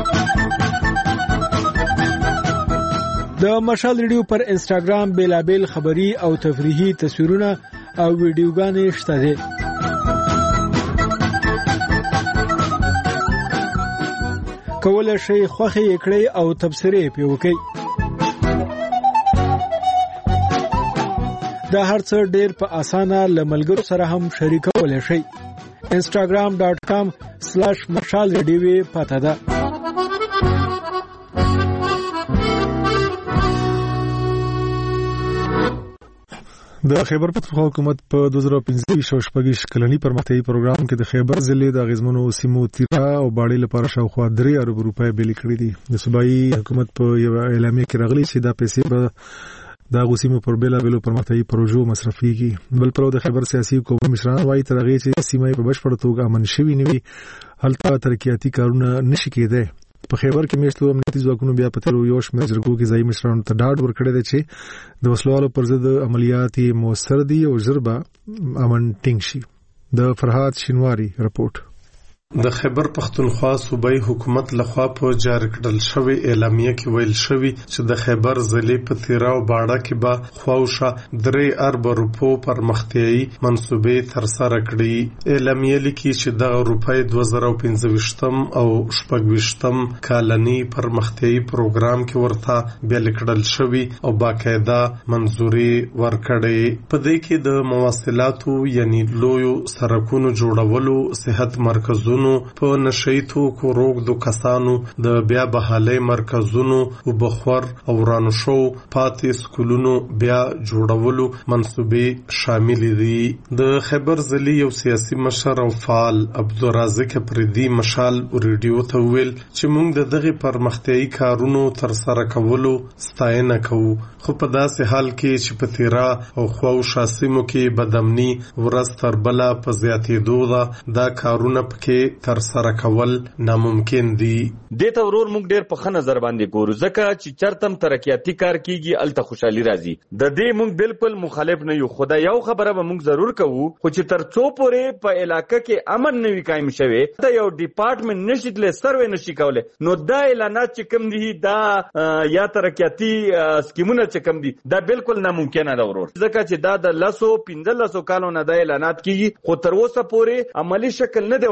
د مشال ریډیو پر انسټاګرام بیلابل خبری او تفریحي تصویرونه او ویډیوګانې شته دي. کولای شئ خوښي کړئ او تبصرې پې وکړئ. دا هر څه ډېر په اسانه لملګرو سره هم شریکولای شئ. instagram.com/mashalradio پته ده. د خیبر پختونخوا حکومت په 2015 کلنی پرمختیايي پروګرام کې د خیبر ضلع د غزمنو سیمو تیرا او باړې لپاره شاوخوا 3 ارب روپۍ بیل کړې دي. د صوبایي حکومت په یو اعلامیه کې راغلي چې دا پیسې به د غوسیمو پر بیلابلو پرمختیايي پروژو مصرفيږي. بل پرو د خیبر سیاسي قوم مشران وايي ترغه چې سیمه په بشپړ توګه امن شوي نیوي هلته ترقیاتي کارونه نشي کېدای. په خیبر کې میشتو امنیتي ځواکونو بیا په تیرو یو شمېر جرګو کې ځایي مشرانو ته ډاډ ورکړی دی چې د وسلوالو پر ضد عملیات موثر دي او ژر به امن ټینګ شي. د فرهاد شینواری رپورټ. د خیبر پختونخوا صوبایي حکومت لخوا په جاری کړل شوی اعلامیه کې ویل شوی چې د خیبر ضلع په تیرا او باړه کې به خواوشه 3 ارب روپو پرمختیايي منصوبې ترسره کړي. اعلامیه لیکي چې دغه روپۍ 2015 او 26 کالني پرمختیايي پروګرام کې ورته بیل کړل شوی او باقاعده منځوري ورکړي. په دې کې د مواصلاتو یعنی لویو سرکونو جوړولو، صحت مرکزونو، په نشئی توکو روغدو کسانو د بیا بحالۍ مرکزونو او بخور او رانشو پاتې سکولونو بیا جوړولو منصوبې شامل دي. د خیبر ضلع یو سیاسي مشر او فعال عبدالرازق پردي مشال ریډیو ته ویل چې موږ د دغه پرمختیايي کارونو تر سره کولو ستاینه کوو، خو په داسې حال کې چې په تیرا او خواوشا سیمو کې بدامني ورځ تر بله په زیاتېدو ده، دا کارونه پکې تر سره کول ناممکن دي. دې ته ورور موږ ډېر په ښه نظر باندې ګورو ځکه چې چرتم ترقیاتي کار کیږي الته خوشحالي راځي. د دې موږ بالکل مخالف نه یو، خو دا یو خبره به موږ ضرور کوو خو چې تر څو پورې په علاقه کې امن نه وي قایم شوی دا یو ډپارټمنټ نشي تللی سروې نشي کولی. نو دا اعلانات چې کوم دي دا یا ترقیاتي سکیمونه چې کوم دي دا بالکل ناممکنه ده ورور، ځکه چې دا د 15 کالو نه دا اعلانات کیږي خو تر اوسه پورې عملی شکل نه دی ورکړی.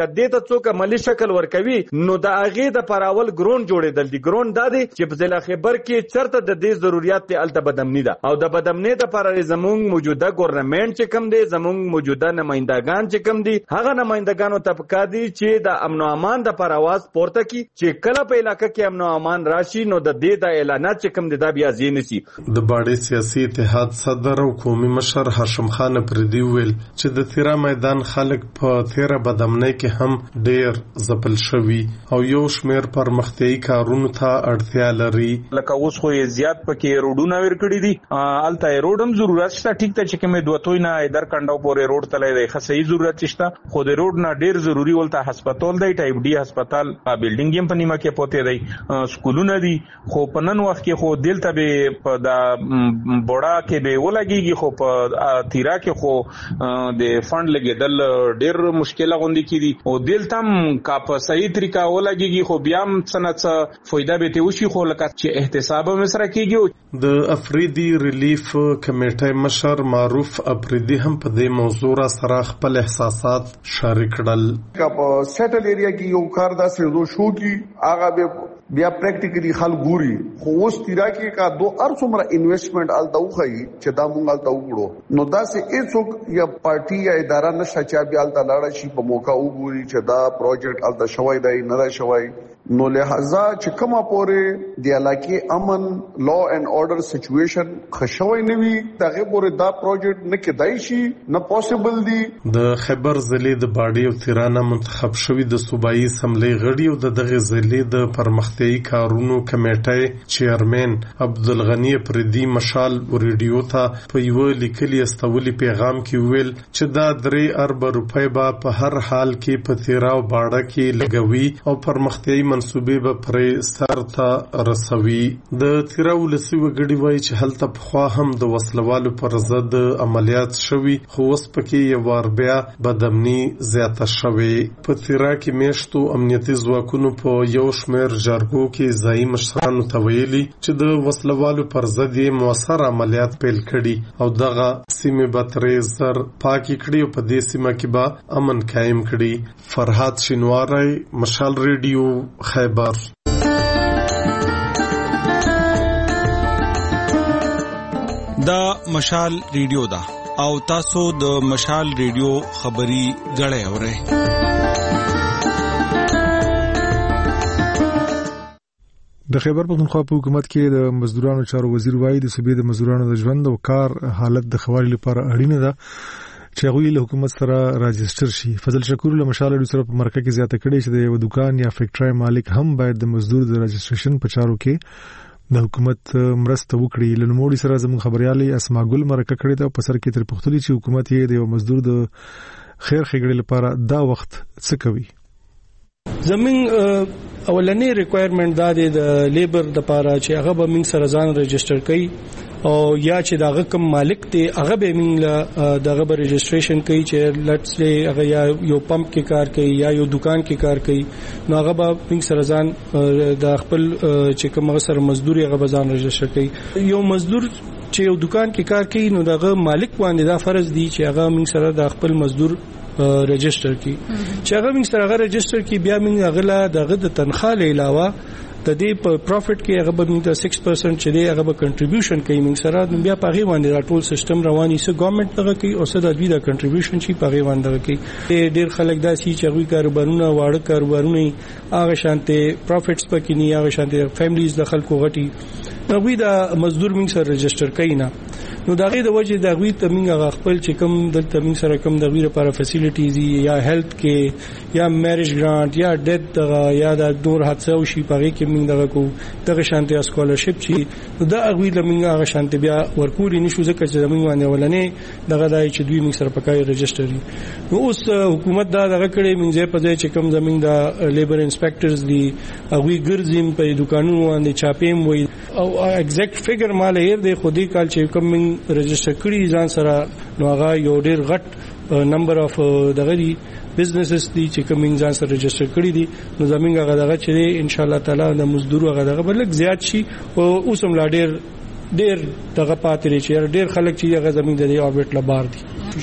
کدی ته څوک عملی شکل ورکوي نو د اغه د پراول ګرون جوړېدل دي ګرون دادي چې په ضلع خیبر کې چرته د دې ضرورت ته الته بدمنی ده او د بدمنی د لپاره زموږ موجوده ګورنمنت چې کم دی زموږ موجوده نمائندگان چې کم دي هغه نمائندگانو طبقه دي چې د امن او امان د پر आवाज پورته کی چې کله په علاقې کې امن او امان راشي نو د دې د اعلانات چې کوم د بیا زینسي د باډي سیاسي اتحاد صدر او قومي مشر هاشم خان پردي ویل چې د تیرا میدان خلک په تیرا بدمنۍ کې هم ډیر ځپل شوی او یو شمیر پرمختیايي کارونو ته اړتیا لري لکه اوس خو زیات پکې روډونه ورکړي دي الته روډم ضرورت شته ټیک ته چې کومه دوتوي نه در کنداو پورې روډ تلای دی خصي ضرورت شته خو د روډ نه ډیر ضروری ولته هسپتال دی ټایپ ډي هسپتال بلډینګ هم په نیمه کې پوتې دی سکولونه دي خو په نن وخت کې خو دلته به په د بوډا کې به ولګيږي خو په تیرا کې خو د فند لګیدل ډیر مشکله غوندي کیدي او دلته هم کا په صحیح طریقه ولګيږي خو بیا هم سنت فائدہ به ته وشي خو لکه چې احتساب هم سره کیږي د افریدي ریلیف کمیټې مشر معروف افریدي هم په دې موضوع سره خپل احساسات شریک کړل په سیټل ایریا کې یو کار دا سره شو کی هغه به بیا پریکټیکلی خل ګوري خو اوس تیرا کې کا دو ارڅومره انویسټمنٹ الته وخی چې دا مونږ الته وګړو نو دا سه هیڅوک یا پارټي یا اداره نشته چې بیا الته لاړ شي په موقع وګوري چې دا پروجیکټ الته شوی دی نه دا شوی نو لہذا چې کومه پورې د علاقې امن لا اینڈ اورډر سچويشن خښوي نوي دغه پورې دا پروجیکټ نه کېدای شي نه پوسیبل دی د خیبر ضلع د باډي او تیرانه منتخب شوی د صوبایي اسمبلی غړي او دغه ضلع د پرمختیايي کارونو کمیټې چیرمن عبدالغنی پردي مشال ریډیو ته په یو لیکلي استولي پیغام کې ویل چې دا 3 ارب روپۍ به په هر حال کې په تیرا او باډه کې لګوي او پرمختیايي منصوبې به پرې سر ته رسوي د تیرا ولسی وګړي وایي چې هلته په خوا هم د وسلوالو پر ضد عملیات شوي خو اوس پکې یو وار بیا بدامني زیاته شوې په تیرا کې میشتو امنیتي ځواکونو په یو شمیر جرګو کې ځایي مشرانو ته ویلي چې د وسلوالو پر ضد یې موثر عملیات پیل کړي او دغه سیمې به ترې زر پاکي کړي او په دې سیمه کې به امن قائم کړي فرحات شینواری مشال ریډیو خیبر دا مشال ریډیو دا او تاسو د مشال ریډیو خبري غړې اورئ د خیبر پختونخوا په حکومت کې د مزدورانو چارو وزیر وایي د صوبې د مزدورانو د ژوند او کار حالت د خواري لپاره اړینه ده چې هغوی له حکومت سره راجستر شي فضل شکور له مشال ریډیو سره په مرکه کې زیاته کړي چې د یو دکان یا فیکټری مالک هم باید د مزدور د راجستریشن په چارو کې د حکومت مرسته وکړي لنموړي سره زموږ خبريالي اسماء ګل مرکه کړې ده په سر کې تر پختلي چې حکومت یې د یو مزدور د خیر ښېګړې لپاره دا وخت څه کوي زمين اولنې ریکوایرمنت دا دی د لیبر د لپاره چې هغه به موږ سره ځان ريجستره کوي او یا چې داغه کوم مالک دی هغه به موږ دغه به ريجستریشن کوي چې لیټس سي هغه یا یو پمپ کې کار کوي یا یو دکان کې کار کوي نو هغه به موږ سره ځان د خپل چې کوم سره مزدوري هغه به ځان ريجستره کوي یو مزدور چې یو دکان کې کار کوي نو دغه مالک باندې دا فرض دی چې هغه موږ سره د خپل مزدور رجستر کی چې هغه موږ سره رجستر کی بیا موږ غلا دغه د تنخواه علاوه د دې په پروفټ کې هغه به موږ 6% چې دی هغه به کنټریبیوشن کوي موږ سره بیا پاغي باندې ټول سیستم رواني سه ګورنمنت دغه کوي او سره د دوی د کنټریبیوشن شي پاغي باندې کوي ډېر خلک دا سي چې غوي کاروبارونه واړه کاروبارونه هغه شانته پروفټس پکې نه هغه شانته فیملیز د خلکو غټي غوي د مزدور موږ سره رجستر کوي نه نو دغه د وجه د غوي تمنګ خپل چې کوم د تمنګ سره کوم د غوي لپاره فیسیلیټیز یا هیلث کې یا میریج ګرانټ یا ډیت یا د دور حادثه او شي پغې کې موږ دغه کو دغه شانتي سکولرشپ چی د غوي لمنګ هغه شانتي بیا ورکوړي نشو ځکه چې موږ باندې ولنې دغه دای چې دوی موږ سره پکای رجستري نو اوس حکومت دا دغه کړي موږ په ځای چې کوم زمين د لیبر انسپیکټرز دي غوي ګرځیم په دکانونو باندې چاپیم وي او ایگزیکټ فیګر مال هیر دی خودي کال چې کوم رجستر کړي ځان سره نو هغه یو ډیر غټ نمبر اف دغه دي بزنسز دي چې کوم ځان سره رجستر کړي دي نو زمونږ هغه دغه چې ان شاء الله تعالی د مزدور هغه دغه بلک زیات شي او اوسم لا ډیر دغه پاتې چې ډیر خلک چې هغه زمونږ د اوربټ لبار دي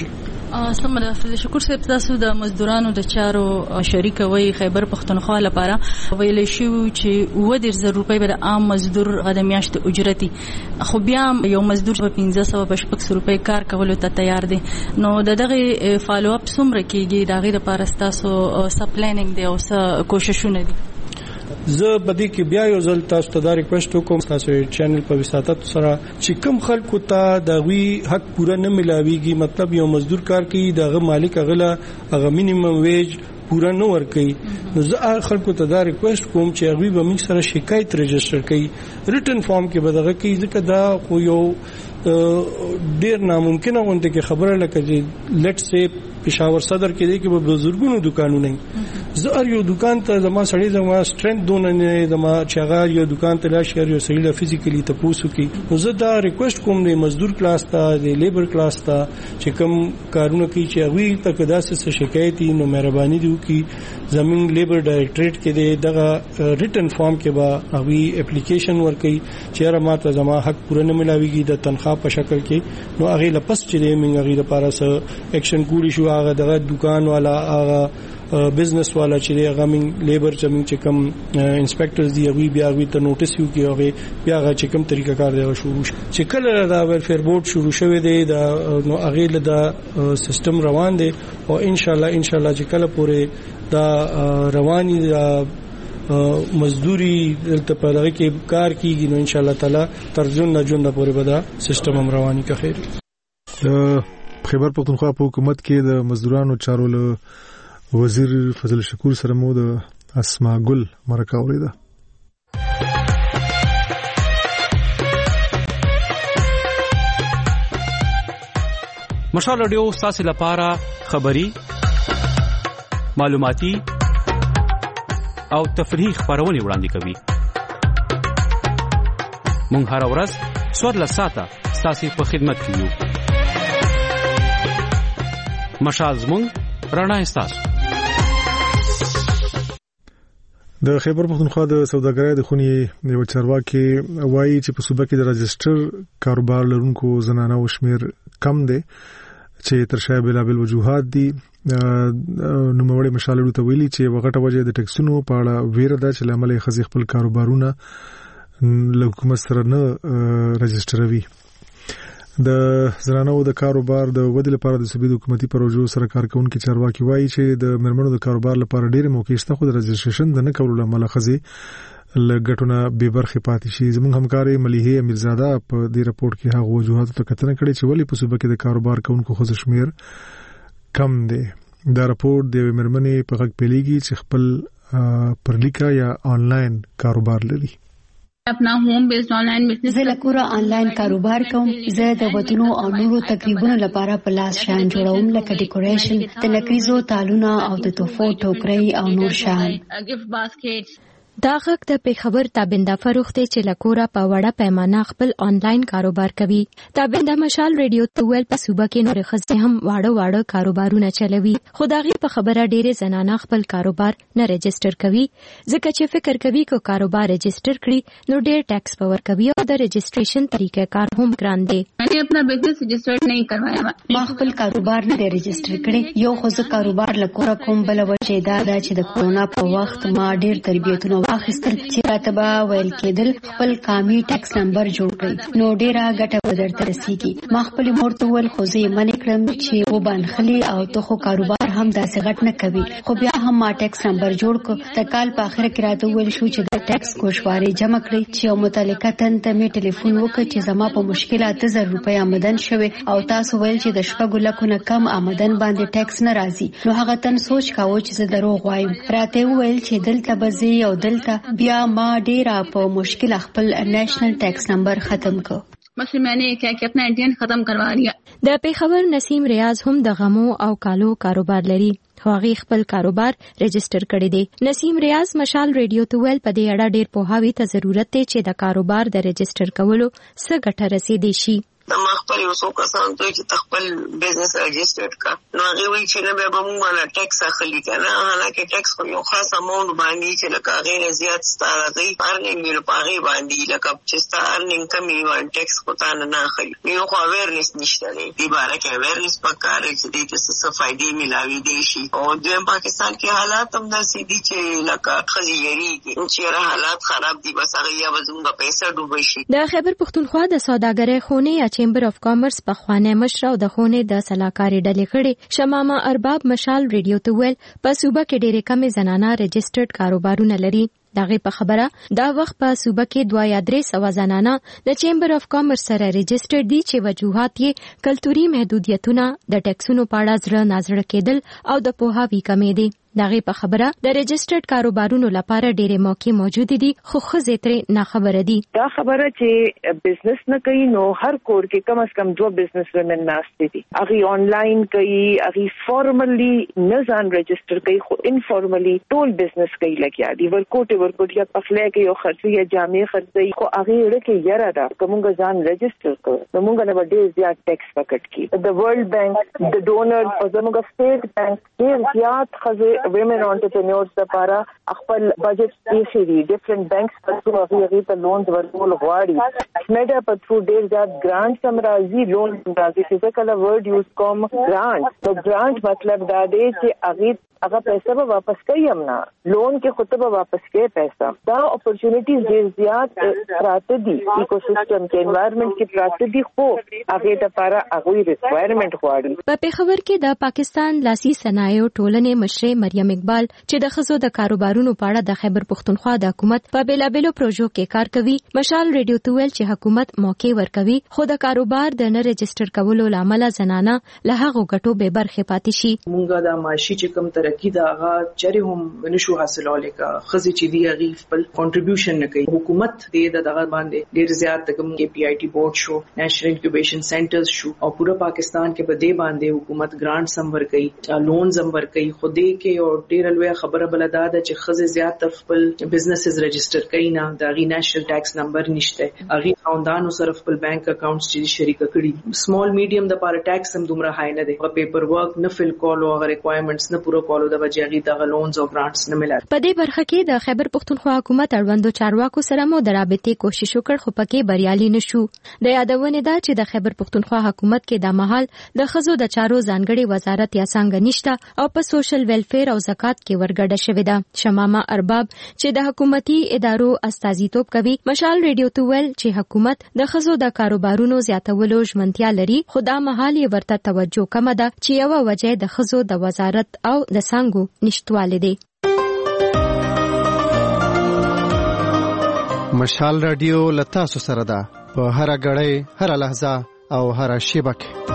سمره فضل شکر صاحب تاسو د مزدورانو د چارو شریک وي خیبر پختونخوا لپاره ویل شو چې 2000 روپۍ به عام مزدور غد میاشت اجرتي خو بیا یو مزدور په 1500 روپۍ کار کولو ته تیار دي نو دغه فالو اپ سمره کیږي دغه لپاره تاسو سپلانینګ دی او څه کوششونه دي زه بدی کې بیا یو ځل تاسو ته دا ریکوست وکم تاسو چینل په وساتت سره چې کوم خلکو ته د وی حق پوره نه ملاويږي مطلب یو مزدور کار کوي دغه مالک هغه مینیمم ویج پورا نه ور کوي نو زه خلکو ته دا ریکوست کوم چې هغه به موږ سره شکایت رجستر کړي ریټن فارم کې به دغه کوي ځکه دا خو یو ډیر ناممکنه غونډه کې خبره لکه چې لیټس سي پېښور صدر کې دی کې به بزرګونو دکانونه زه یو دکان ته زما سړی زما سټرنث دونه نه زما چې یو دکان ته لا شهر یو سړی فزیکلی ته پوسو کې نو زه دا ریکوست کوم د مزدور کلاس ته د لیبر کلاس ته چې کوم کارونه کوي چې هغه ته کدا څه شکایت نو مهرباني دی کی زمين لیبر ډایریکټریټ کې دی دغه ریټن فارم کې به هغه اپلیکیشن ورکړي چې را ماته زما حق پوره نه ملاويږي د تنخواه په شکل کې نو هغه لپس چې موږ هغه لپاره څه اکشن کولی شو هغه دغه دکان والا هغه بزنس والا چې هغه موږ لیبر چې کوم انسپیکټرز دی هغه بیا هغه ته نوټیس یو کې هغه بیا هغه چې کوم طریقه کار دی شروع چې کله دا ویلفیر بورډ شروع شوه دی دا نو هغه له دا سیستم روان دی او ان شاء الله چې کله پورې دا رواني دا مزدوري دلته په دغه کې کار کیږي نو ان شاء الله تعالی ترجن نجون پورې به دا سیستم هم رواني کا خیر خیبر پختونخوا په حکومت کې د مزدورانو چارو له وزیر فضل شکور سره مو د اسماء ګل مرکه اوریده مشال رادیو تاسو لپاره خبری معلوماتي او تفریحي خبرونه وړاندې کوي مونږ هر ورځ سواد لساته تاسو په خدمت کې یو مشال زمونږ رڼا استاسو د خیبر پختونخوا د سوداګرۍ د خونی یو چارواکي وایي چې په صوبه کې د رجستر کاروبار لرونکو زنانو شمیر کم دی چې تر شا بلابل وجوهات دي نوموړي مشالړو ته ویلي چې وغټه وجه د ټکسونو په اړه ویره ده چې لامل خزي خپل کاروبارونه له حکومت سره نه رجستروي د زنانو د کاروبار د ودې لپاره د صوبې حکومتي پروژو سره کار کوونکي چارواکي وایي چې د مرمنو د کاروبار لپاره ډېر موقع شته خو د رجستریشن د نه کولو لامل خزي لګټونه به برخه پاتې شي زموږ همکاري مليحه امیرزاده په دې راپورټ کې هغه وجوهات ته کتنه کړې چې ولې په صوبه کې د کاروبار کوونکو خزو شمیر کم دی دا راپورټ د مرمنې په غږ پیلېږي چې خپل پرلیکا یا آنلاین کاروبار لري اپنا ہوم بیسڈ آن لائن بزنس زه لکوره آنلاین کاروبار کوم زه د ودونو او نورو تقریبونو لپاره پلاس شان جوړوم لکه ډیکوریشن د نکریزو تالونه او د توفو ټوکرۍ او نور شان گفت باسکټس دا غږ د پیښور تابنده فروخته چې لکوره په وړه پیمانه خپل آنلاین کاروبار کوي تابنده مشال ریډیو توول په صوبه کې نور خزه هم واړه کاروبارونه چلوي خدایي په خبره ډېرې زنانه خپل کاروبار نه رجستر کوي ځکه چې فکر کوي کو کاروبار رجستر کړي نو ډېر ټیکس پور کوي او د رجستریشن طریقې کار هم ګران دي مې خپل بزنس رجستر نه کړوایا ما خپل کاروبار نه رجستر کړي یو خو زه کاروبار لکوره کوم بل وجه دا چې د کورونا په وخت ما ډېر تربیتونه اخیستل چې راتبه ویل کېدل خپل قامي ټیکس نمبر جوړ کړئ نو ډیره ګټه ودرته رسیږي ما خپل مورته ول خو زه منې کړم چې و باندخلي او ته خو کاروبار هم داسې غټ نه کوي خو بیا هم ما ټیکس نمبر جوړ کړ د کال په اخر کې راته ویل شو چې د ټیکس کوشواري جمع کړئ چې متعلقه تن ته می ټلیفون وکړ چې زما په مشکلات 1000 روپۍ آمدن شوه او تاسو ویل چې د شپږ لکو نه کم آمدن باندې ټیکس نه راځي نو هغه تن سوچ کاوه چې زه دروغ وایم راته ویل چې دلته بزي او دلته بیا ما ډیره په مشکل خپل نېشنل ټیکس نمبر ختم کو بس میں نے کیا کہ اپنا انډین ختم کروا لیا د پیښور نسیم ریاض هم د غمو او کالو کاروبار لري هغه خپل کاروبار رجستر کړی دی نسیم ریاض مشال ریډیو توول په دې اړه ډیر پوهاوی ته ضرورت دی چې د کاروبار د رجستر کولو څه ګټه رسیدي شي د خپل یو څو کسان ته چې خپل بزنس رجسټرډ کا نو هغه وی چې نه به موږ باندې ټیکس اخلي کنه حالکه ټیکس خو یو خاص اماونت باندې چې لکه غیر زیات ستاره دی ارننګ یې په هغه باندې لکه چې ستاره ارننګ کمی وان ټیکس خو تا نه اخلي یو خو اویرنس نشته دی دی بارکه اویرنس پکاره چې دې څه څه فائدې ملاوي دي شي او د پاکستان کې حالات هم داسې دي چې لکه خزيري چې حالات خراب دي بس هغه یا وزنګ پیسې ډوبې شي د خیبر پښتونخوا د سوداګرۍ خونې یا چیمبر اف کامرس په خوانه مشر او د خونې د سلاکاري ډلې خړې شمامه ارباب مشال ریډیو ته ویل په صوبه کې ډېرې کمې زنانه رجسټرډ کاروبارونه لري دغه په خبره دا وخت په صوبه کې 2 یا 300 زنانه د چیمبر اف کامرس سره رجسټرډ دي چې وجوهات یې کلتوري محدودیتونه د ټیکسونو په اړه زړه نازړه کېدل او د پوهاوي کمې دي دغه په خبره د رجسټرډ کاروبارونو لپاره ډېرې موقع موجود دي خو خزه ترې نه خبره دي دا خبره چې بزنس نه کوي نو هر کور کې کم از کم 2 بزنس ومن ناشته دي هغه آنلاین کوي هغه فارملی نه ځان رجسټر کوي خو انفارملی ټول بزنس کوي لګیا دي ورکوټ یا پخله کې یو خرڅي یا جامې خرڅي خو هغه ورکه یره دا کومګه ځان رجسټر کوي نو موږ نه ډېر زیات ټیکس پکټ کی د ورلد بانک د ډونر او زموږ سټیټ بانک ډېر زیات خزه women entrepreneurs لپاره خپل بجټ یې شری ډیفرنٹ بانکس په څو هغه ته لونز ورکول غواړي سمډا په څو ډیر زیات ګرانټ سمراځي لون سمراځي چې کله ورډ یوز کوم ګرانټ نو ګرانټ مطلب دا دی چې هغه پیسې به واپس کوي امنا لون کې خود به واپس کوي پیسې دا اپورچونټیز ډیر زیات راته دي ایکوسیستم کې انوایرنمنت کې راته دي خو هغه لپاره هغه ریکوایرمنت غواړي په پیښور کې د پاکستان لاسي صنایع ټولنې مشر مریم اقبال چې د خزو د کاروبارونو په اړه د خیبر پښتونخوا د حکومت په بیلابلو پروژو کې کار کوي مشال ریډیو ته ویل چې حکومت موقع ورکوي خو د کاروبار د نه رجسټر کولو لامل زنانه له هغه غټو به برخه پاتې شي مونږه د معاشي چې کم ترقی دا هغه چره هم نشو حاصلوله کا خزي چې دی هغه خپل کنټریبیوشن نه کوي حکومت دې دغه باندې ډیر زیات کوم کې پی آی ټی بورډ شو نېشنل انکیوبیشن سنټرز شو او پورا پاکستان کې په دې باندې حکومت ګرانټ سمور کوي لون سمور کوي خو دې کې او ډیر لوی خبره بل ده چې خزي زیات خپل بزنسز رجسټر کوي نه د غي نېشنل ټیکس نمبر نشته هغه خاندانو سره خپل بانک اکاونټس چې شریک کړي سمال میډیم د پاره ټیکس هم دومره هاي نه دی پیپر ورک نه فل کولو هغه ریکوایرمنټس نه پوره کولو د وجهي د لونز او ګرانټس نه ملل په دې برخه کې د خیبر پښتونخوا حکومت اړوندو چارواکو سره مو د رابطې کوشش وکړ خو پکې بریالي نشو د یادونه ده چې د خیبر پښتونخوا حکومت کې د محل د خزو د چارو ځانګړي وزارت یا څنګه نشته او په سوشل ویلفیر او زکات کې ورګډه شوې ده شمامه ارباب چې د حکومتي ادارو استازیتوب کوي مشال ریډیو ته ویل چې حکومت د خزو د کاروبارونو زیاتولو ژمنتیا لري خو دا محل یې ورته توجه کم ده چې یو وجه د خزو د وزارت او د څنګه نشټواله دي مشال رادیو لتا سره ده په هر غړې هر لحظه او هر شیبه کې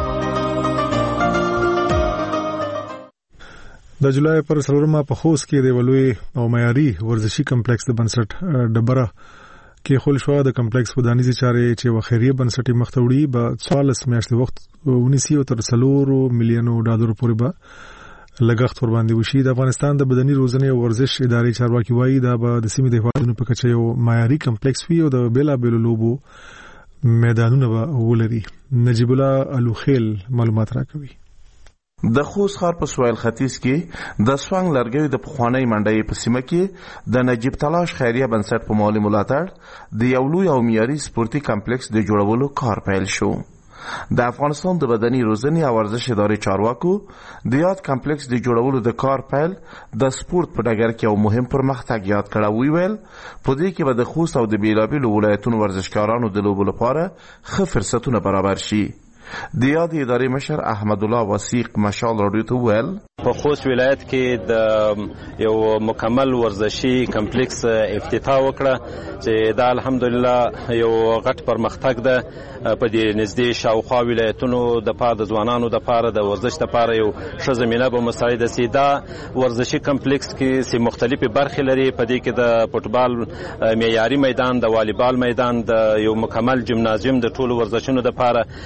د جولای پر سلورمه په خوست کې د ولوي او معیاري ورزشي کمپلیکس د بنسټ ډبره کې خل شو د کمپلیکس په دانیزي چارې چې وخیریه بنسټي مختوړي به 14 میاشتې وخت ونیسي او تر 3 ملیون ډالر پورې به لګښت ور باندې وشي د افغانستان د بدني روزنې او ورزش ادارې چارواکي وایي دا به د سیمې د هوادونو په کچه یو معیاري کمپلیکس وي او د بیلابېلو لوبو میدانونه به ولري نجیب الله الوخیل معلومات راکوي د خوست ښار په سویل ختیځ کې د سوانګ لرګیو د پخوانۍ منډۍ په سیمه کې د نجیب تلاش خیریه بنسټ په مالي ملاتړ د یو لوی او معیاري سپورتي کمپلیکس د جوړولو کار پیل شو د افغانستان د بدني روزنې او ورزش ادارې چارواکو د یاد کمپلیکس د جوړولو د کار پیل د سپورت په ډګر کې یو مهم پرمختګ یاد کړه ویل په دې کې به د خوست او د بیلابېلو ولایتونو ورزشکارانو د لوبو لپاره ښه فرصتونه برابر شي د یاد ادارې مشر احمد الله وثیق مشال رادیو ته ویل په خوست ولایت کې د یو مکمل ورزشي کمپلیکس افتتاح وکړه چې دا الحمدلله یو غټ پرمختګ ده په دې نږدې شاوخوا ولایتونو د پاره د ځوانانو د پاره د ورزش لپاره یو ښه زمينه به مساعده سي دا ورزشي کمپلیکس کې سي مختلفي برخې لري په دې کې د فوټبال معیاري میدان د والیبال میدان د یو مکمل جمنازیوم د ټولو ورزشونو د پاره شنه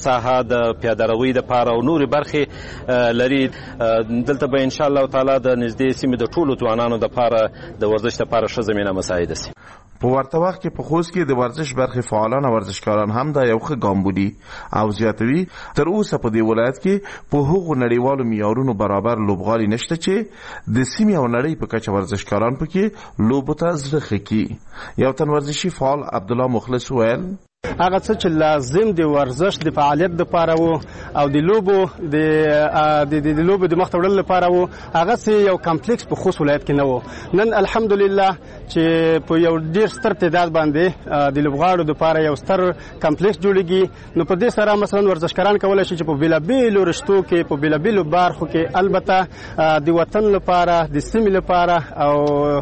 ساحه د پیادهروي د پاره او نوري برخې لري. دلته به ان شاء الله تعالی د نږدې سیمې د ټولو ځوانانو د پاره د ورزش لپاره ښه زمينه مساعده شي. په ورته وخت کې په خوست کې د ورزش برخې فعالان او ورزشکاران هم دا یو ښه ګام بولي او زیاتوي تر اوسه په دې ولایت کې په هغو نړیوالو معیارونو برابر لوبغالي نشته چې د سیمې او نړۍ په کچه ورزشکاران پکې لوبو ته زړه ښه کړي. یو تن ورزشي فعال عبدالله مخلص ویل هغه څه چې لازم د ورزش د فعالیت لپاره وو او د لوبو د لوبو د مخ ته وړل لپاره وو هغه سه یو کمپلیکس په خوست ولایت کې نه وو. نن الحمدلله چې په یو ډیر ستر تعداد باندې د لوبغاړو لپاره یو ستر کمپلیکس جوړیږي نو په دې سره مثلا ورزشکاران کولای شي چې په بیلابیلو رشتو کې په بیلابیلو برخو کې البته د وطن لپاره د سیمې لپاره او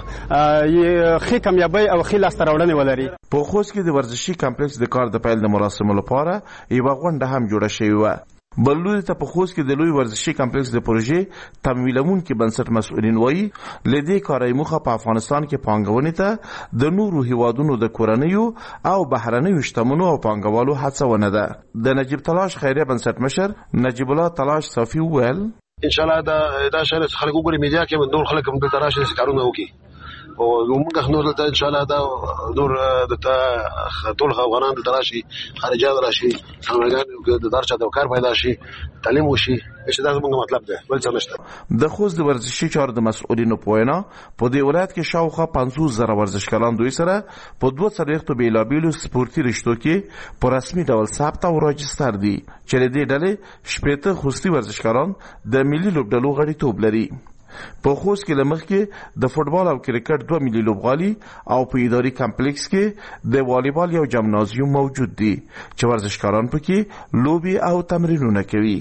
خې کامیابی او خې لاسته راوړنې ولري. په خوست کې د ورزشي کمپلیکس د کار د پیل د مراسمو لپاره یو غونډه هم جوړه شوې و. بللوري ته په خوست کې د لوی ورزشي کمپلیکس د پروژې تمویلونکو بنسټ مسؤلین وایي لدې کاري موخه په افغانستان کې پانګونې ته د نورو هیوادونو د کورنیو او بهرنیو شتمنو او پانګوالو هڅونه ده. د نجیب تلاش خیریه بنسټ مشر نجیب الله تلاش صافي ویل ان شاء الله دا شهر خلک وګوري میډیا کې نور خلک هم د تراشي کارونه وکړي او موږ نور ته ان شاء الله دا نور د ټول افغانان د تراشي خارجه راشي څنګه د درچا د کار پیدا شي تعلیم وشي چې دا زموږ مطلب ده بل څه نشته. د خوست د ورزشي چارو د مسؤلینو په وینا په دې ولایت کې شاوخوا 50,000 ورزشکاران دوی سره په 2 بیلابیلو سپورتي رشتو کې په رسمي ډول ثبت او راجستر دي چې د دې ډلې شپږ خوستي ورزشکاران د ملي لوبډلو غړیتوب لري. په خوست کې لمخ کې د فوتبال او کرکټ 2 ملي لوبغالي او په اداري کمپلیکس کې د والیبال یو جمنازیوم موجود دي چې ورزشکاران پکې لوبي او تمرینونه کوي.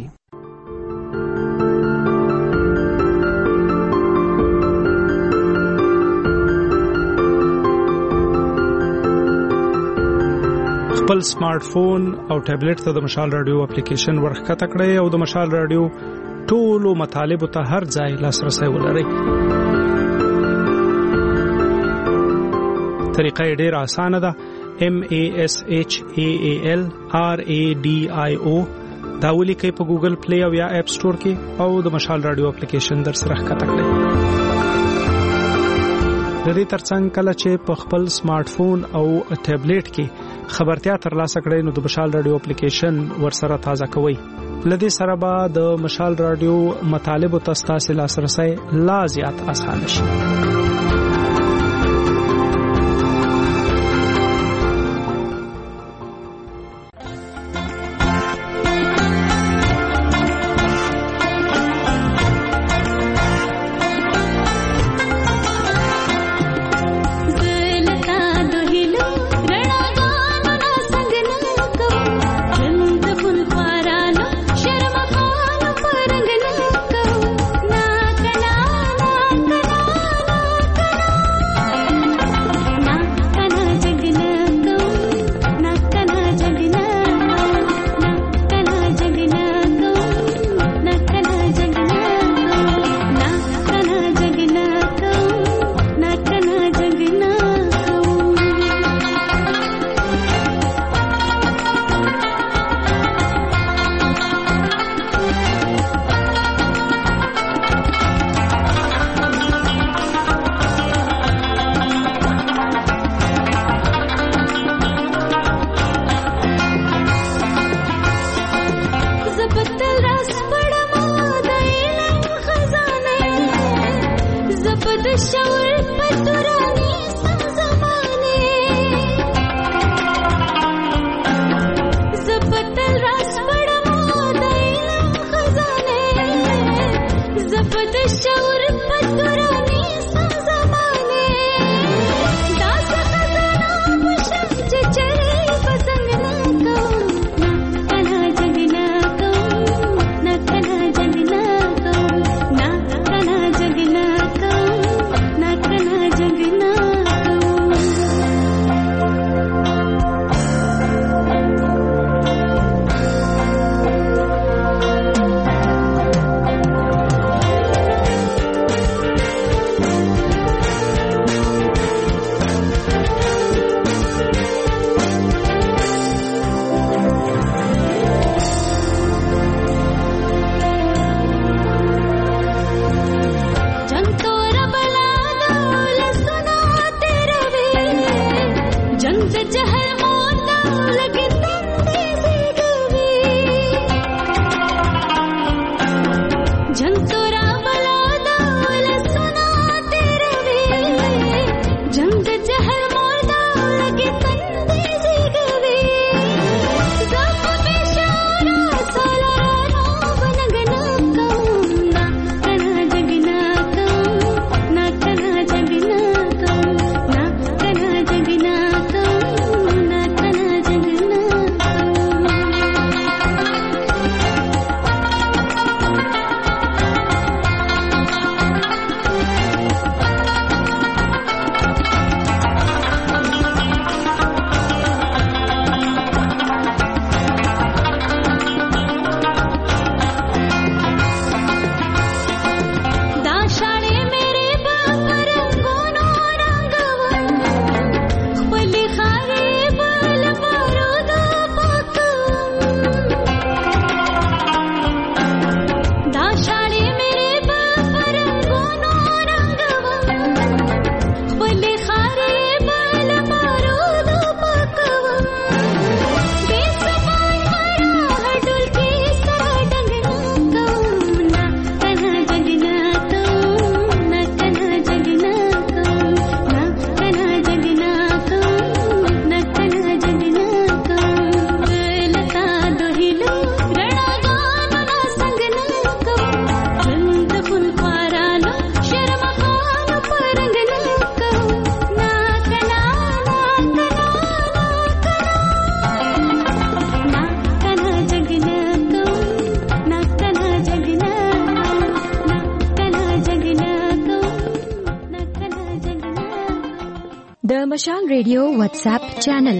خپل سمارټ فون او ټابلیټ ته د مشال رادیو اپلیکیشن ورخکته کړئ او د مشال رادیو ټولو مطالبه ته هر ځای لاسرسي ولرئ. طریقه ډېره اسانه ده. MASHAAL RADIO دا ولیکئ په ګوګل پلی او یا اپ سٹور کې او د مشال رادیو اپلیکیشن در سره ښکته کړئ. د دې ترڅنګ کله چې په خپل سمارټ فون او ټابلیټ کې خبرتیا ترلاسه کړئ نو د مشال رادیو اپلیکیشن ورسره تازه کوئ. لدې سره به د مشال رادیو مطالب او تاسو لاسرسي لا زیات آسان شي. مشال ریډیو واتس اپ چینل.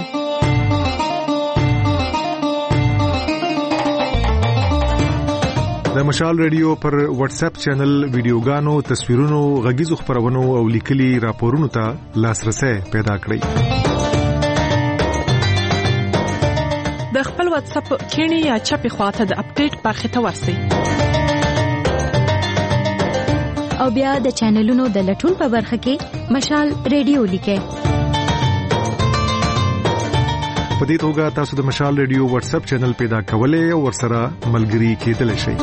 د مشال ریډیو پر واتس اپ چینل ویډیوګانو، تصویرونو، غږیزو خبرونو او لیکلي راپورونو ته لاسرسي پیدا کړئ. د خپل واتس اپ کینی یا چپی خواته د اپډیټ برخه ته ورسئ. او بیا د چینلونو د لټون په برخه کې مشال ریډیو لیکئ. په دې توګه تاسو د مشال ریډیو واتس اپ چینل پیدا کولای او ورسره ملګري کېدلی شئ.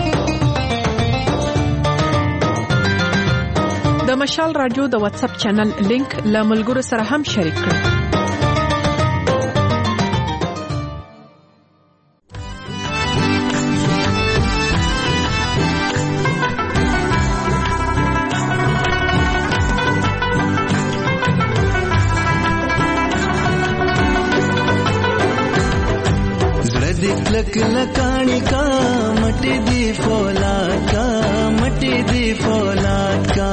د مشال رادیو د واتس اپ چینل لینک له ملګرو سره هم شریک کړئ. लकानी का मटी दी फौलाद का, मटी दी फौलाद का,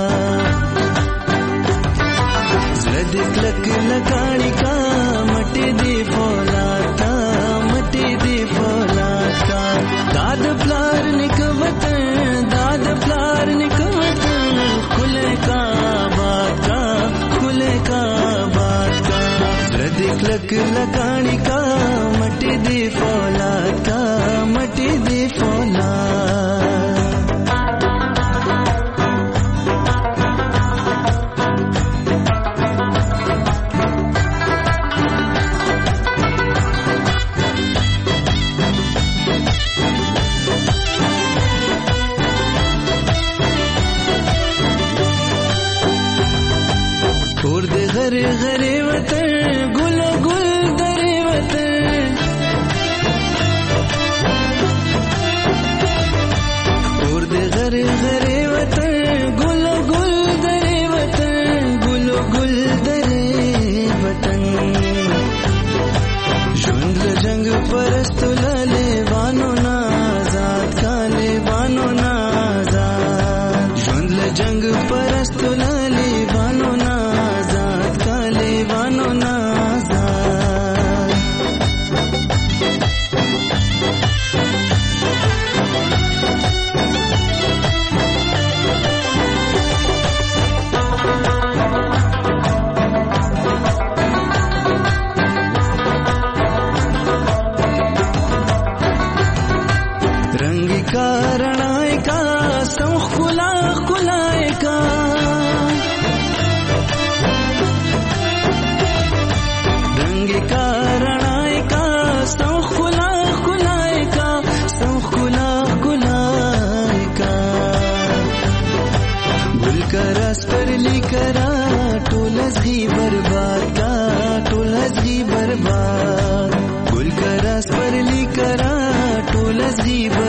जदिक लकानी का मटी दी फौलाद का, मटी दी फौलाद का. दाद प्लार निकवतन, दाद प्लार निकवतन, खुले का बात का, खुले का बात का. जदिक लकानी का मटी दी फौलाद का, मटी दी फौलाद. छोड़ दे घरे घरे वतन, गुलो गुल दरे वतन. छोड़ दे घरे घरे वतन, गुलो गुल दरे वतन, गुलो गुल दरे वतन. जुंद जंग परस्त ले वानो ना आजाद का, ले वानो ना आजाद. जुंद जंग परस्त ले वानो ना आजाद का, ले वानो ना आजाद. रंगी का रणाय का, सौख खुला खुलाए का. रंगी का रणाय का, सौख खुला खुलाए का, सौख खुला खुलाए का. गुल का रस पर लिकरा, टोलस ही बर्बाद का, टोलस ही बर्बाद. गुल का रस पर लिकरा, टोलस ही